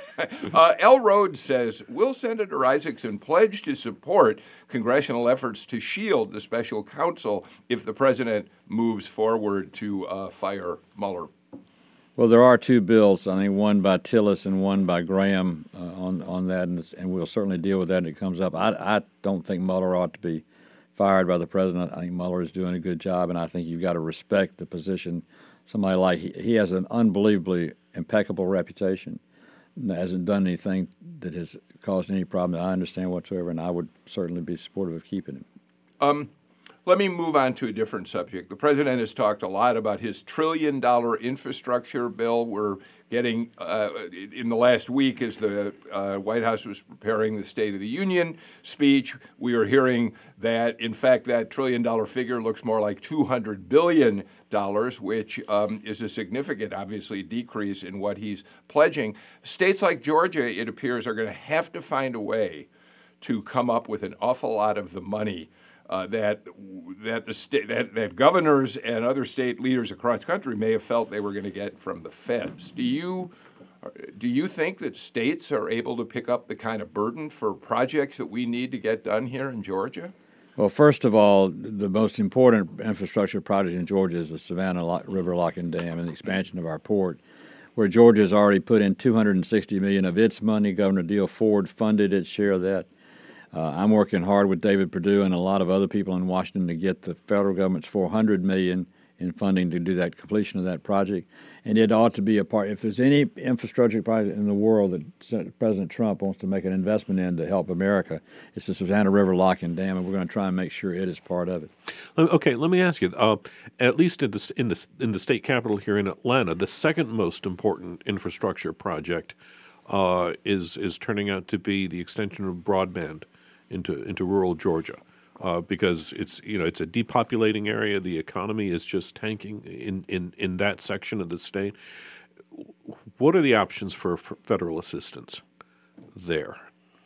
[SPEAKER 1] uh, L. Rhodes says, will Senator Isaacson pledge to support congressional efforts to shield the special counsel if the president moves forward to uh, fire Mueller?
[SPEAKER 2] Well, there are two bills. I think one by Tillis and one by Graham uh, on on that, and, this, and we'll certainly deal with that when it comes up. I, I don't think Mueller ought to be fired by the president. I think Mueller is doing a good job, and I think you've got to respect the position. Somebody like he, he has an unbelievably impeccable reputation. Hasn't done anything that has caused any problem that I understand whatsoever, and I would certainly be supportive of keeping him.
[SPEAKER 1] Um, let me move on to a different subject. The president has talked a lot about his trillion dollar infrastructure bill. We're getting, uh, in the last week, as the uh, White House was preparing the State of the Union speech, we were hearing that, in fact, that trillion dollar figure looks more like two hundred billion dollars, which um, is a significant, obviously, decrease in what he's pledging. States like Georgia, it appears, are going to have to find a way to come up with an awful lot of the money uh, that that the state that, that governors and other state leaders across the country may have felt they were going to get from the feds. Do you do you think that states are able to pick up the kind of burden for projects that we need to get done here in Georgia?
[SPEAKER 2] Well, first of all, the most important infrastructure project in Georgia is the Savannah Lock, River Locking Dam and the expansion of our port, where Georgia has already put in two hundred sixty million dollars of its money. Governor Deal Ford funded its share of that. Uh, I'm working hard with David Perdue and a lot of other people in Washington to get the federal government's four hundred million dollars in funding to do that completion of that project. And it ought to be a part. If there's any infrastructure project in the world that President Trump wants to make an investment in to help America, it's the Savannah River Locking Dam, and we're going to try and make sure it is part of it.
[SPEAKER 3] Okay, let me ask you. Uh, at least in the in the in the state capital here in Atlanta, the second most important infrastructure project uh, is is turning out to be the extension of broadband into into rural Georgia. Uh, because it's you know it's a depopulating area. The economy is just tanking in, in, in that section of the state. What are the options for, for federal assistance there?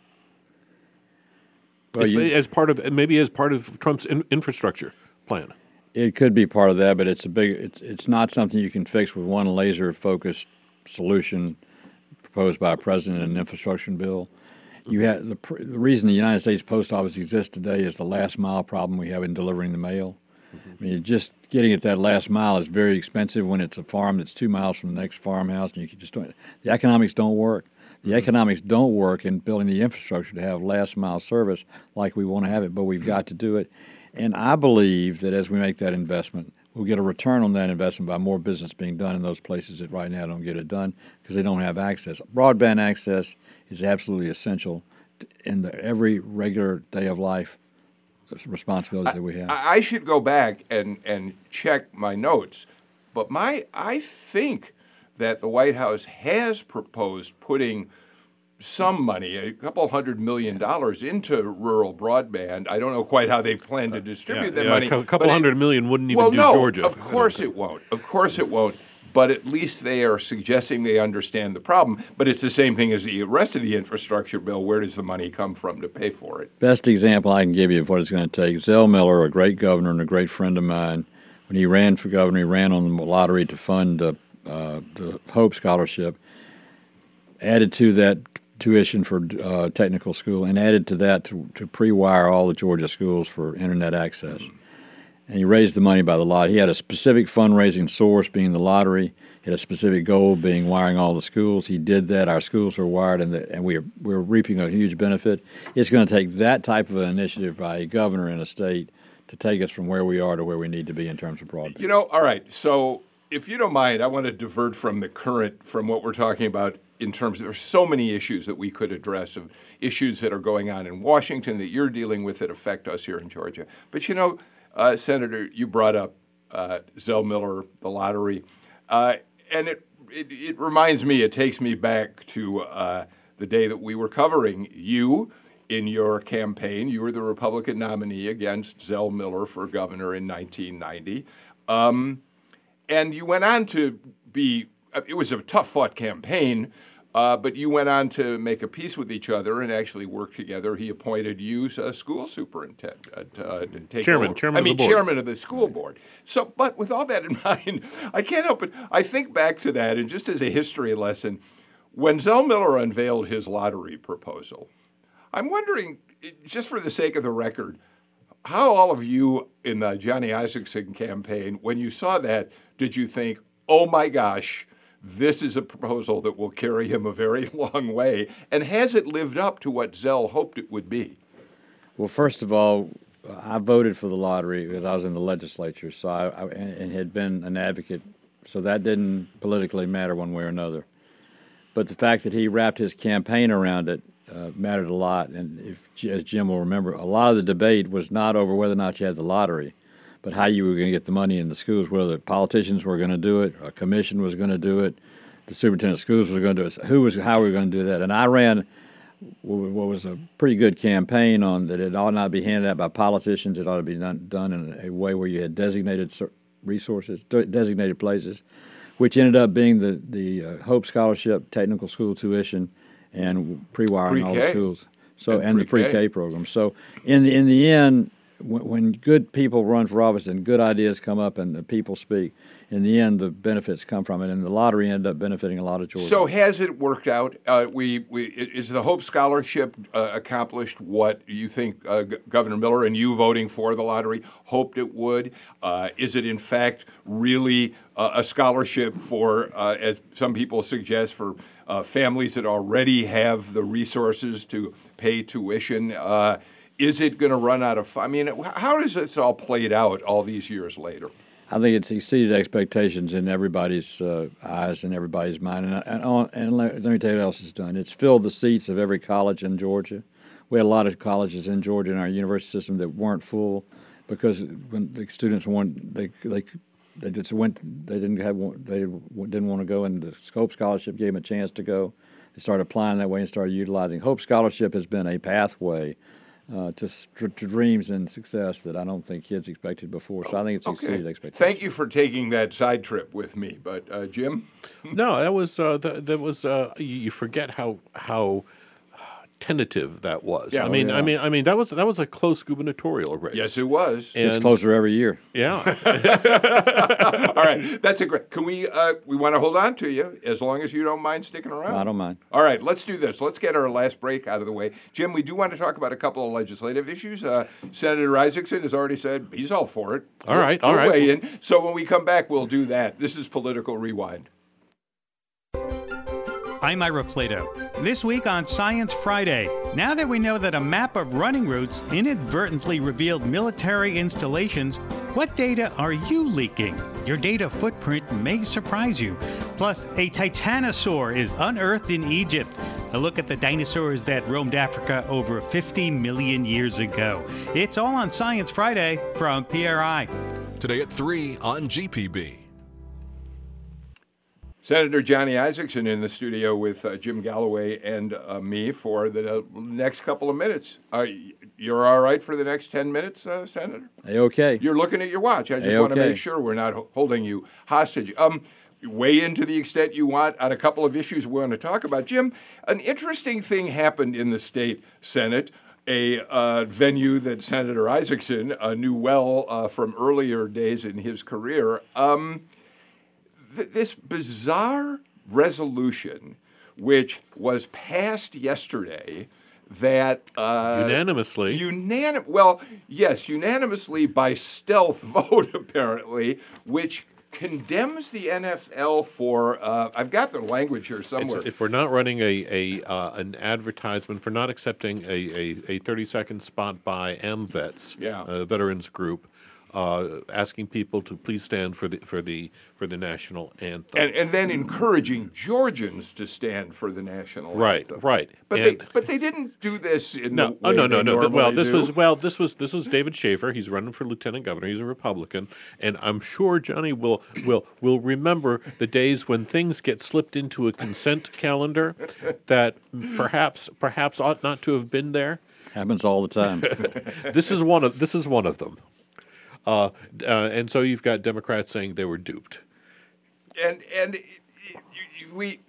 [SPEAKER 2] Well,
[SPEAKER 3] as,
[SPEAKER 2] you,
[SPEAKER 3] as part of maybe as part of Trump's in, infrastructure plan.
[SPEAKER 2] It could be part of that, but it's a big. It's it's not something you can fix with one laser focused solution proposed by a president in an infrastructure bill. You have the, the reason the United States Post Office exists today is the last mile problem we have in delivering the mail. Mm-hmm. I mean, just getting it that last mile is very expensive when it's a farm that's two miles from the next farmhouse, and you can just don't. The economics don't work. The mm-hmm. economics don't work in building the infrastructure to have last mile service like we want to have it, but we've got to do it. And I believe that as we make that investment, we'll get a return on that investment by more business being done in those places that right now don't get it done because they don't have access. Broadband access is absolutely essential in the every regular day of life responsibilities
[SPEAKER 1] I,
[SPEAKER 2] that we have.
[SPEAKER 1] I should go back and, and check my notes, but my I think that the White House has proposed putting some money, a couple hundred million dollars, into rural broadband. I don't know quite how they plan to distribute
[SPEAKER 3] yeah,
[SPEAKER 1] that
[SPEAKER 3] yeah,
[SPEAKER 1] money.
[SPEAKER 3] A couple hundred
[SPEAKER 1] it,
[SPEAKER 3] million wouldn't even
[SPEAKER 1] well,
[SPEAKER 3] do
[SPEAKER 1] no,
[SPEAKER 3] Georgia.
[SPEAKER 1] Of course it won't. Of course it won't. but at least they are suggesting they understand the problem. But it's the same thing as the rest of the infrastructure bill. Where does the money come from to pay for it?
[SPEAKER 2] Best example I can give you of what it's going to take, Zell Miller, a great governor and a great friend of mine, when he ran for governor, he ran on the lottery to fund uh, uh, the Hope Scholarship, added to that tuition for uh, technical school, and added to that to, to pre-wire all the Georgia schools for internet access. And he raised the money by the lot. He had a specific fundraising source, being the lottery. He had a specific goal, being wiring all the schools. He did that. Our schools are wired, and, the, and we are, we're reaping a huge benefit. It's going to take that type of an initiative by a governor in a state to take us from where we are to where we need to be in terms of broadband.
[SPEAKER 1] You know, all right, so if you don't mind, I want to divert from the current, from what we're talking about in terms of, there's so many issues that we could address, of issues that are going on in Washington that you're dealing with that affect us here in Georgia. But you know, uh, Senator, you brought up uh, Zell Miller, the lottery, uh, and it, it it reminds me, it takes me back to uh, the day that we were covering you in your campaign. You were the Republican nominee against Zell Miller for governor in nineteen ninety. Um, and you went on to be, it was a tough-fought campaign, uh, but you went on to make a peace with each other and actually work together. He appointed you as school superintendent. Uh, to take
[SPEAKER 3] chairman,
[SPEAKER 1] over.
[SPEAKER 3] chairman
[SPEAKER 1] I mean,
[SPEAKER 3] of the board.
[SPEAKER 1] chairman of the school board. So, but with all that in mind, I can't help but, I think back to that, and just as a history lesson, when Zell Miller unveiled his lottery proposal, I'm wondering, just for the sake of the record, how all of you in the Johnny Isakson campaign, when you saw that, did you think, oh my gosh, this is a proposal that will carry him a very long way? And has it lived up to what Zell hoped it would be?
[SPEAKER 2] Well, first of all, I voted for the lottery because I was in the legislature, so I, I and had been an advocate, so that didn't politically matter one way or another. But the fact that he wrapped his campaign around it uh, mattered a lot. And if, as Jim will remember, a lot of the debate was not over whether or not you had the lottery, but how you were going to get the money in the schools, whether politicians were going to do it, a commission was going to do it, the superintendent of schools was going to do it, who was, how we were going to do that. And I ran what was a pretty good campaign on that it ought not be handed out by politicians. It ought to be done, done in a way where you had designated resources, designated places, which ended up being the, the uh, Hope Scholarship, technical school tuition, and pre-wiring all the schools. So and, and the pre-K program. So in the, in the end, when, when good people run for office and good ideas come up and the people speak, in the end, the benefits come from it, and the lottery ended up benefiting a lot of Georgia.
[SPEAKER 1] So has it worked out? Uh, we, we is the Hope Scholarship uh, accomplished what you think uh, G- Governor Miller and you voting for the lottery hoped it would? Uh, is it in fact really uh, a scholarship for, uh, as some people suggest, for uh, families that already have the resources to pay tuition? Uh, is it going to run out of? I mean, how does this all played out all these years later?
[SPEAKER 2] I think it's exceeded expectations in everybody's uh, eyes and everybody's mind. And, and, on, and let, let me tell you what else it's done. It's filled the seats of every college in Georgia. We had a lot of colleges in Georgia in our university system that weren't full because when the students weren't, they they they just went. They didn't have they didn't want to go, and the Hope Scholarship gave them a chance to go. They started applying that way and started utilizing. Hope Scholarship has been a pathway Uh, to, to dreams and success that I don't think kids expected before. So I think it's
[SPEAKER 1] okay.
[SPEAKER 2] exceeded expectations.
[SPEAKER 1] Thank you for taking that side trip with me. But uh, Jim?
[SPEAKER 3] No, that was uh, that, that was uh, you, you forget how how tentative that was.
[SPEAKER 1] Yeah,
[SPEAKER 3] I mean,
[SPEAKER 2] yeah.
[SPEAKER 3] I mean, I mean that was that was a close gubernatorial race.
[SPEAKER 1] Yes, it was.
[SPEAKER 3] And,
[SPEAKER 2] It's closer every year.
[SPEAKER 3] Yeah.
[SPEAKER 1] All right, that's a great. Can we? Uh, we want to hold on to you as long as you don't mind sticking around.
[SPEAKER 2] I don't mind.
[SPEAKER 1] All right, let's do this. Let's get our last break out of the way. Jim, we do want to talk about a couple of legislative issues. Uh, Senator Isakson has already said he's all for it.
[SPEAKER 3] All right,
[SPEAKER 1] We'll
[SPEAKER 3] all right.
[SPEAKER 1] weigh in. So when we come back, we'll do that. This is Political Rewind.
[SPEAKER 7] I'm Ira Flato. This week on Science Friday, now that we know that a map of running routes inadvertently revealed military installations, what data are you leaking? Your data footprint may surprise you. Plus, a titanosaur is unearthed in Egypt. A look at the dinosaurs that roamed Africa over fifty million years ago. It's all on Science Friday from P R I.
[SPEAKER 8] Today at three on G P B.
[SPEAKER 1] Senator Johnny Isakson in the studio with uh, Jim Galloway and uh, me for the uh, next couple of minutes. Uh, you're all right for the next ten minutes, uh, Senator?
[SPEAKER 2] Hey, okay.
[SPEAKER 1] You're looking at your watch. I just
[SPEAKER 2] Hey,
[SPEAKER 1] want to
[SPEAKER 2] okay.
[SPEAKER 1] make sure we're not ho- holding you hostage. Um, weigh in to the extent you want on a couple of issues we want to talk about. Jim, an interesting thing happened in the state Senate, a uh, venue that Senator Isaacson uh, knew well uh, from earlier days in his career. Um, th- this bizarre resolution, which was passed yesterday, that uh,
[SPEAKER 3] unanimously,
[SPEAKER 1] unanim- well, yes, unanimously by stealth vote, apparently, which condemns the N F L for. Uh, I've got the language here somewhere.
[SPEAKER 3] It's, if we're not running a, a uh, an advertisement, for not accepting a, a, a thirty second spot by M Vets,
[SPEAKER 1] Yeah.
[SPEAKER 3] uh, veterans group, uh, asking people to please stand for the for the for the national anthem,
[SPEAKER 1] and, and then encouraging Georgians to stand for the national
[SPEAKER 3] right,
[SPEAKER 1] anthem.
[SPEAKER 3] right.
[SPEAKER 1] But
[SPEAKER 3] and
[SPEAKER 1] they but they didn't do this in
[SPEAKER 3] no,
[SPEAKER 1] the way
[SPEAKER 3] oh no, no,
[SPEAKER 1] they
[SPEAKER 3] no. The-
[SPEAKER 1] normally
[SPEAKER 3] well, this
[SPEAKER 1] do.
[SPEAKER 3] was well, this was this was David Schaefer. He's running for lieutenant governor. He's a Republican, and I'm sure Johnny will will will remember the days when things get slipped into a consent calendar that perhaps perhaps ought not to have been there.
[SPEAKER 2] Happens all the time.
[SPEAKER 3] This is one of this is one of them. Uh, uh, and so you've got Democrats saying they were duped.
[SPEAKER 1] and and it, it, you, we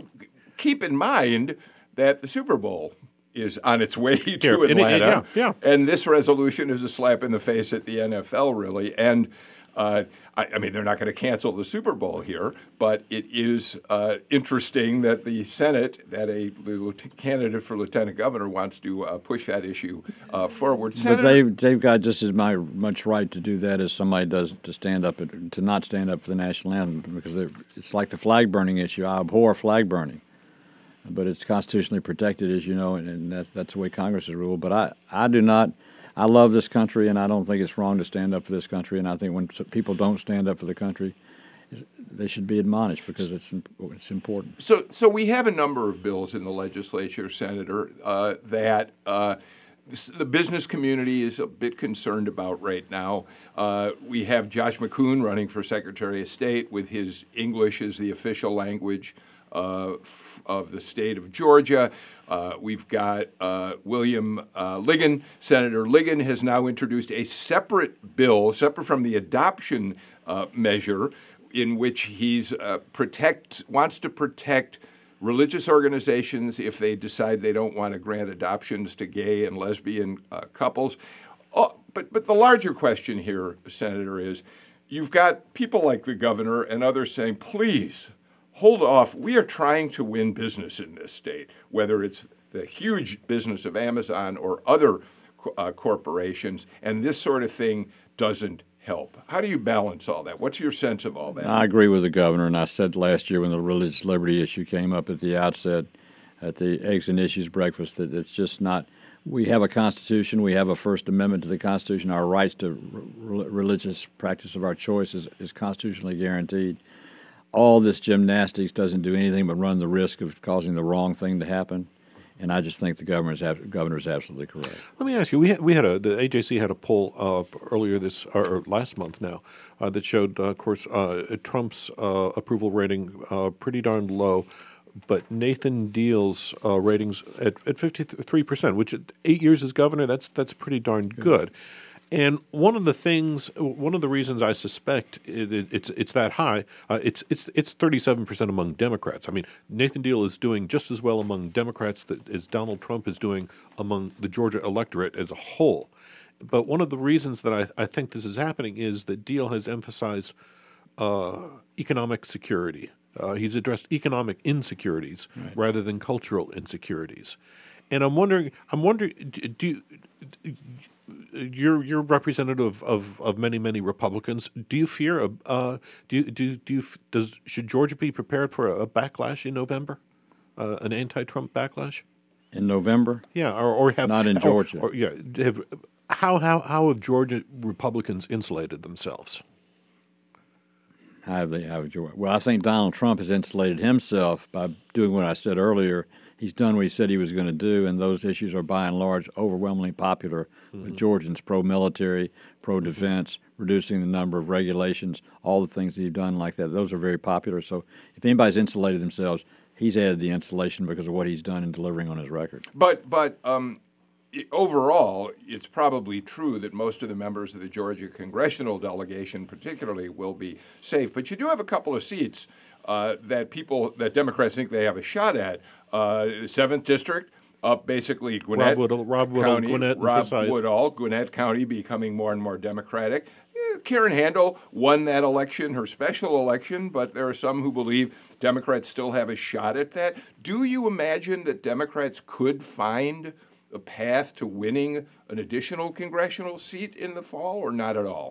[SPEAKER 1] keep in mind that the Super Bowl is on its way to
[SPEAKER 3] Here, and it-
[SPEAKER 1] Atlanta,
[SPEAKER 3] yeah, yeah.
[SPEAKER 1] and this resolution is a slap in the face at the N F L, really. And uh, I, I mean, they're not going to cancel the Super Bowl here, but it is uh, interesting that the Senate, that a the lieutenant- candidate for lieutenant governor wants to uh, push that issue uh, forward.
[SPEAKER 2] But
[SPEAKER 1] Senator,
[SPEAKER 2] they've, they've got just as my, much right to do that as somebody does to stand up, at, to not stand up for the national anthem, because they're- it's like the flag burning issue. I abhor flag burning, but it's constitutionally protected, as you know, and, and that's, that's the way Congress has ruled. But I, I do not, I love this country, and I don't think it's wrong to stand up for this country, and I think when s- people don't stand up for the country, they should be admonished because it's im- it's important.
[SPEAKER 1] So, so we have a number of bills in the legislature, Senator, uh, that uh, this, the business community is a bit concerned about right now. Uh, we have Josh McCoon running for Secretary of State with his English as the official language uh, f- of the state of Georgia. Uh, we've got uh, William uh, Ligon. Senator Ligon has now introduced a separate bill, separate from the adoption uh, measure, in which he's uh, protect wants to protect religious organizations if they decide they don't want to grant adoptions to gay and lesbian uh, couples. Oh, but but the larger question here, Senator, is you've got people like the governor and others saying, please hold off. We are trying to win business in this state, whether it's the huge business of Amazon or other uh, corporations, and this sort of thing doesn't help. How do you balance all that? What's your sense of all that?
[SPEAKER 2] I agree with the governor, and I said last year when the religious liberty issue came up at the outset at the Eggs and Issues breakfast that it's just not. We have a Constitution. We have a First Amendment to the Constitution. Our rights to re- religious practice of our choice is, is constitutionally guaranteed. All this gymnastics doesn't do anything but run the risk of causing the wrong thing to happen. And I just think the governor's governor is absolutely correct.
[SPEAKER 3] Let me ask you: We had, we had a the A J C had a poll uh, earlier this or, or last month now uh, that showed, uh, of course, uh, Trump's uh, approval rating uh, pretty darn low, but Nathan Deal's uh, ratings at at fifty three percent, which at eight years as governor, that's that's pretty darn good. And one of the things, one of the reasons I suspect it, it, it's it's that high, uh, it's it's it's thirty-seven percent among Democrats. I mean, Nathan Deal is doing just as well among Democrats that, as Donald Trump is doing among the Georgia electorate as a whole. But one of the reasons that I, I think this is happening is that Deal has emphasized uh, economic security. Uh, he's addressed economic insecurities right. rather than cultural insecurities. And I'm wondering, I'm wondering, do, do You're you're representative of, of many many Republicans. Do you fear a uh, do you, do do you, does should Georgia be prepared for a backlash in November, uh, an anti-Trump backlash
[SPEAKER 2] in November?
[SPEAKER 3] Yeah, or, or have
[SPEAKER 2] not in Georgia.
[SPEAKER 3] Or, or, yeah, have how how how have Georgia Republicans insulated themselves?
[SPEAKER 2] How have they? How have Georgia? Well, I think Donald Trump has insulated himself by doing what I said earlier. He's done what he said he was going to do, and those issues are by and large overwhelmingly popular mm-hmm. with Georgians, pro-military, pro-defense, mm-hmm. reducing the number of regulations, all the things that he's done like that. Those are very popular. So if anybody's insulated themselves, he's added the insulation because of what he's done in delivering on his record.
[SPEAKER 1] But but um, overall, it's probably true that most of the members of the Georgia congressional delegation particularly will be safe. But you do have a couple of seats uh, that people, that Democrats think they have a shot at. Uh, the seventh District, up basically Gwinnett
[SPEAKER 3] Rob Woodall, Rob Woodall,
[SPEAKER 1] County,
[SPEAKER 3] Gwinnett, and
[SPEAKER 1] Rob
[SPEAKER 3] Forsyth.
[SPEAKER 1] Woodall, Gwinnett County becoming more and more Democratic. Eh, Karen Handel won that election, her special election, but there are some who believe Democrats still have a shot at that. Do you imagine that Democrats could find a path to winning an additional congressional seat in the fall, or not at all?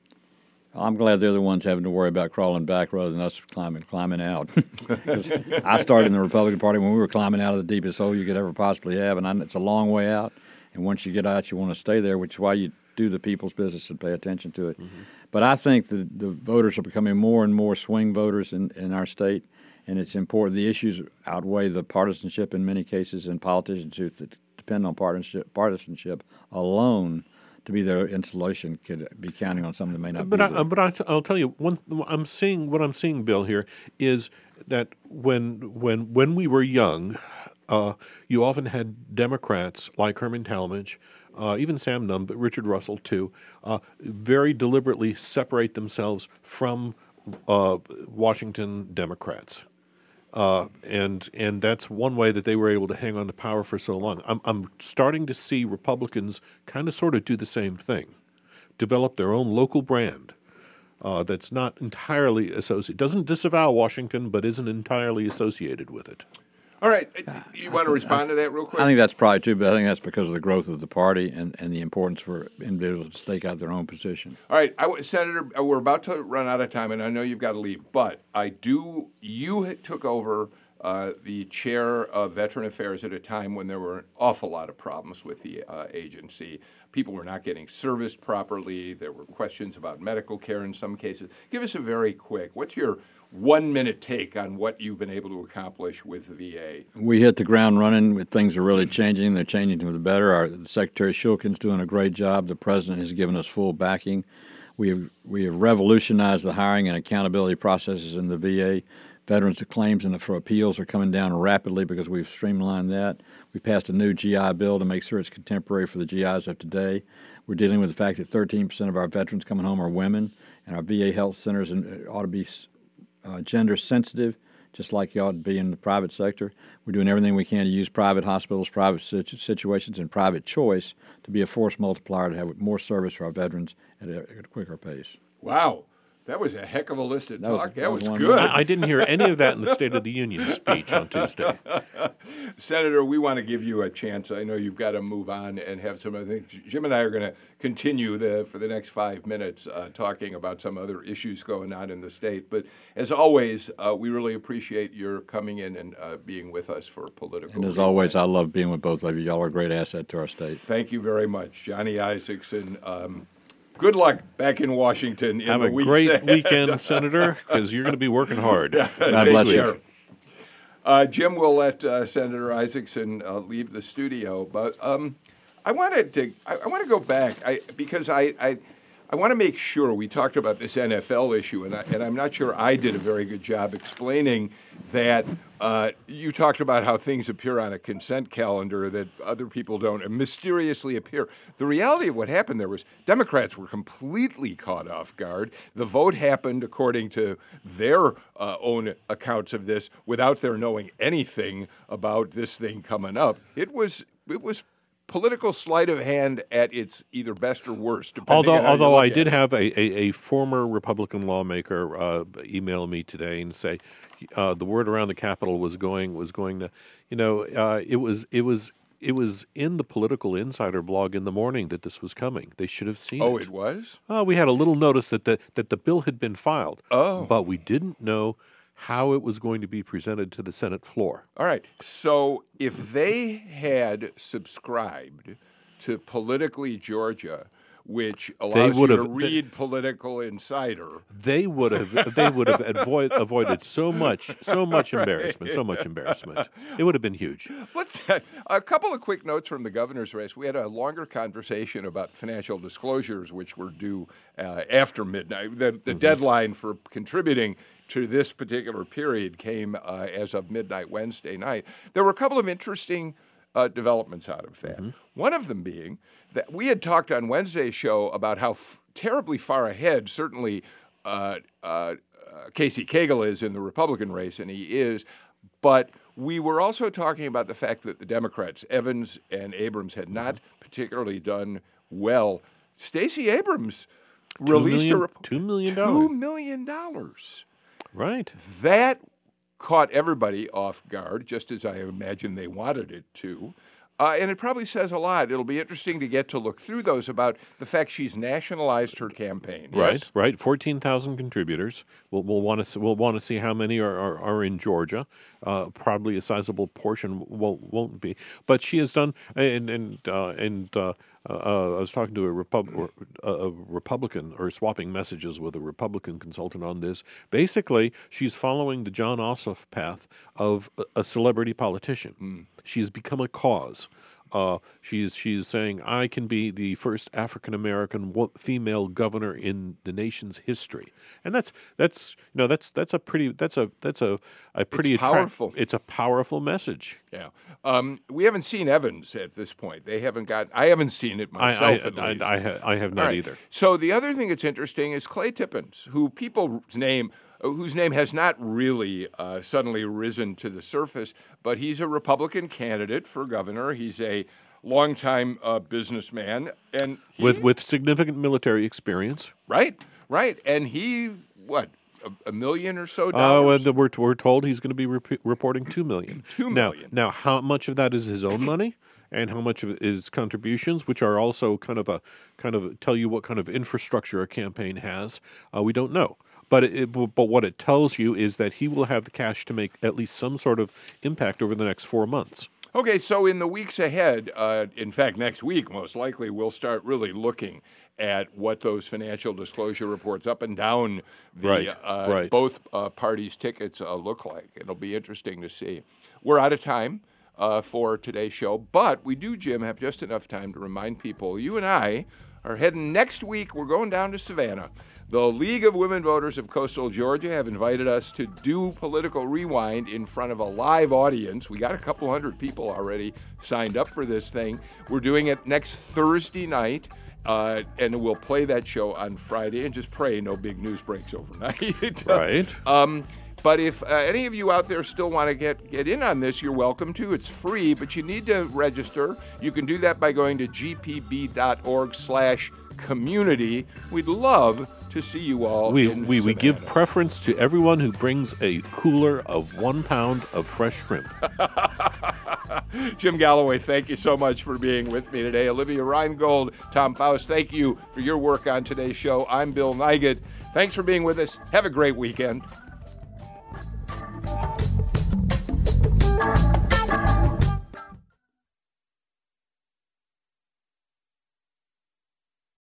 [SPEAKER 2] I'm glad they're the ones having to worry about crawling back rather than us climbing climbing out. 'Cause I started in the Republican Party when we were climbing out of the deepest hole you could ever possibly have, and I, it's a long way out. And once you get out, you want to stay there, which is why you do the people's business and pay attention to it. Mm-hmm. But I think the, the voters are becoming more and more swing voters in, in our state, and it's important. The issues outweigh the partisanship in many cases, and politicians who th- depend on partisanship, partisanship alone to be their insulation could be counting on something that may not
[SPEAKER 3] but
[SPEAKER 2] be.
[SPEAKER 3] I, uh, but I t- I'll tell you, one, I'm seeing what I'm seeing, Bill, here is that when when when we were young, uh, you often had Democrats like Herman Talmadge, uh, even Sam Nunn, but Richard Russell too, uh, very deliberately separate themselves from uh, Washington Democrats. Uh, and and that's one way that they were able to hang on to power for so long. I'm I'm starting to see Republicans kind of sort of do the same thing, develop their own local brand uh, that's not entirely associated, doesn't disavow Washington, but isn't entirely associated with it.
[SPEAKER 1] All right. You want to respond to that real quick?
[SPEAKER 2] I think that's probably true, but I think that's because of the growth of the party and, and the importance for individuals to stake out their own position.
[SPEAKER 1] All right, I, Senator, we're about to run out of time, and I know you've got to leave, but I do, you took over uh, the chair of Veteran Affairs at a time when there were an awful lot of problems with the uh, agency. People were not getting serviced properly. There were questions about medical care in some cases. Give us a very quick, what's your one-minute take on what you've been able to accomplish with the V A?
[SPEAKER 2] We hit the ground running. Things are really changing. They're changing for the better. Our Secretary Shulkin's doing a great job. The President has given us full backing. We have, we have revolutionized the hiring and accountability processes in the V A. Veterans' claims and for appeals are coming down rapidly because we've streamlined that. We passed a new G I Bill to make sure it's contemporary for the G Is of today. We're dealing with the fact that thirteen percent of our veterans coming home are women, and our V A health centers ought to be Uh, gender sensitive, just like you ought to be in the private sector. We're doing everything we can to use private hospitals, private situ- situations, and private choice to be a force multiplier to have more service for our veterans at a, at a quicker pace.
[SPEAKER 1] Wow. That was a heck of a list of
[SPEAKER 2] That was-
[SPEAKER 1] talk.
[SPEAKER 2] that
[SPEAKER 1] That
[SPEAKER 2] was
[SPEAKER 1] was
[SPEAKER 2] one
[SPEAKER 1] good.
[SPEAKER 3] I, I didn't hear any of that in the State of the Union speech on Tuesday.
[SPEAKER 1] Senator, we want to give you a chance. I know you've got to move on and have some other things. Jim and I are going to continue the, for the next five minutes uh, talking about some other issues going on in the state. But as always, uh, we really appreciate your coming in and uh, being with us for political.
[SPEAKER 2] And as
[SPEAKER 1] Rewind.
[SPEAKER 2] always, I love being with both of you. Y'all are a great asset to our state.
[SPEAKER 1] Thank you very much, Johnny Isakson. Um, good luck back in Washington. In
[SPEAKER 3] Have
[SPEAKER 1] the
[SPEAKER 3] a
[SPEAKER 1] weeks
[SPEAKER 3] great
[SPEAKER 1] ahead.
[SPEAKER 3] weekend, Senator, because you're going to be working hard.
[SPEAKER 2] God
[SPEAKER 1] Take
[SPEAKER 2] bless
[SPEAKER 1] care.
[SPEAKER 2] you.
[SPEAKER 1] Uh, Jim will let uh, Senator Isakson uh, leave the studio, but um, I wanted to. I, I want to go back I, because I, I, I want to make sure we talked about this N F L issue, and I, and I'm not sure I did a very good job explaining that. Uh, you talked about how things appear on a consent calendar that other people don't and mysteriously appear. The reality of what happened there was Democrats were completely caught off guard. The vote happened according to their uh, own accounts of this without their knowing anything about this thing coming up. It was it was political sleight of hand at its either best or worst. depending
[SPEAKER 3] Although,
[SPEAKER 1] on how you
[SPEAKER 3] although
[SPEAKER 1] look
[SPEAKER 3] I
[SPEAKER 1] at
[SPEAKER 3] did
[SPEAKER 1] it.
[SPEAKER 3] have a, a, a former Republican lawmaker uh, email me today and say uh, the word around the Capitol was going was going to, you know, uh, it was it was it was in the Political Insider blog in the morning that this was coming. They should have seen
[SPEAKER 1] Oh,
[SPEAKER 3] it.
[SPEAKER 1] it was?
[SPEAKER 3] Uh, we had a little notice that the that the bill had been filed.
[SPEAKER 1] Oh.
[SPEAKER 3] But we didn't know how it was going to be presented to the Senate floor.
[SPEAKER 1] All right. So if they had subscribed to Politically Georgia, which allows you
[SPEAKER 3] would
[SPEAKER 1] to
[SPEAKER 3] have- they-
[SPEAKER 1] read Political Insider,
[SPEAKER 3] They would have they would have avoid, avoided so much so much embarrassment, so much embarrassment. It would have been huge.
[SPEAKER 1] let's a couple of quick notes from the governor's race. We had a longer conversation about financial disclosures, which were due uh, after midnight. The, the deadline for contributing to this particular period came uh, as of midnight Wednesday night. There were a couple of interesting uh, developments out of that. One of them being that we had talked on Wednesday's show about how f- terribly far ahead, certainly uh, uh, uh, Casey Cagle is in the Republican race, and he is. But we were also talking about the fact that the Democrats, Evans and Abrams, had not particularly done well. Stacey Abrams released
[SPEAKER 3] million,
[SPEAKER 1] a report.
[SPEAKER 3] two million
[SPEAKER 1] Two
[SPEAKER 3] dollars.
[SPEAKER 1] million dollars.
[SPEAKER 3] Right.
[SPEAKER 1] That caught everybody off guard, just as I imagine they wanted it to. Uh, and it probably says a lot. It'll be interesting to get to look through those about the fact she's nationalized her campaign.
[SPEAKER 3] Right,
[SPEAKER 1] Yes?
[SPEAKER 3] right. Fourteen thousand contributors. We'll we'll want to we'll want to see how many are, are, are in Georgia. Uh, probably a sizable portion won't won't be. But she has done, and and uh, and uh, uh, I was talking to a, Repub- a Republican, or swapping messages with a Republican consultant on this. Basically, she's following the John Ossoff path of a, a celebrity politician. Mm. She's become a cause. Uh, she's she's saying, I can be the first African American wo- female governor in the nation's history, and that's that's you know that's that's a pretty that's a that's a a pretty
[SPEAKER 1] It's
[SPEAKER 3] attra-
[SPEAKER 1] powerful.
[SPEAKER 3] It's a powerful message.
[SPEAKER 1] Yeah. Um, we haven't seen Evans at this point. They haven't got. I haven't seen it
[SPEAKER 3] I
[SPEAKER 1] myself.
[SPEAKER 3] I,
[SPEAKER 1] at
[SPEAKER 3] I,
[SPEAKER 1] least.
[SPEAKER 3] I, ha- I have not
[SPEAKER 1] All right.
[SPEAKER 3] either.
[SPEAKER 1] So the other thing that's interesting is Clay Tippins, who people's name, whose name has not really uh, suddenly risen to the surface, but he's a Republican candidate for governor. He's a longtime uh, businessman, and he,
[SPEAKER 3] With with significant military experience.
[SPEAKER 1] right, right, and he what a, a million or so
[SPEAKER 3] Oh,
[SPEAKER 1] dollars.
[SPEAKER 3] uh, we're we're told he's going to be rep- reporting two million.
[SPEAKER 1] Two
[SPEAKER 3] now,
[SPEAKER 1] million.
[SPEAKER 3] Now, how much of that is his own money, and how much of it is contributions, which are also kind of a kind of tell you what kind of infrastructure a campaign has? Uh, we don't know. But it, but what it tells you is that he will have the cash to make at least some sort of impact over the next four months.
[SPEAKER 1] Okay, so in the weeks ahead, uh, in fact, next week, most likely, we'll start really looking at what those financial disclosure reports up and down the
[SPEAKER 3] Right,
[SPEAKER 1] uh,
[SPEAKER 3] right.
[SPEAKER 1] both uh, parties' tickets uh, look like. It'll be interesting to see. We're out of time uh, for today's show, but we do, Jim, have just enough time to remind people you and I are heading next week. We're going down to Savannah. The League of Women Voters of Coastal Georgia have invited us to do Political Rewind in front of a live audience. We got a couple hundred people already signed up for this thing. We're doing it next Thursday night, uh, and we'll play that show on Friday. And just pray no big news breaks overnight.
[SPEAKER 3] Right.
[SPEAKER 1] um, but if uh, any of you out there still want to get, get in on this, you're welcome to. It's free, but you need to register. You can do that by going to gpb.org slash community. We'd love to see you all
[SPEAKER 3] We
[SPEAKER 1] in
[SPEAKER 3] we, we give
[SPEAKER 1] Savannah.
[SPEAKER 3] preference to everyone who brings a cooler of one pound of fresh shrimp.
[SPEAKER 1] Jim Galloway, thank you so much for being with me today. Olivia Reingold, Tom Faust, thank you for your work on today's show. I'm Bill Nygut. Thanks for being with us. Have a great weekend.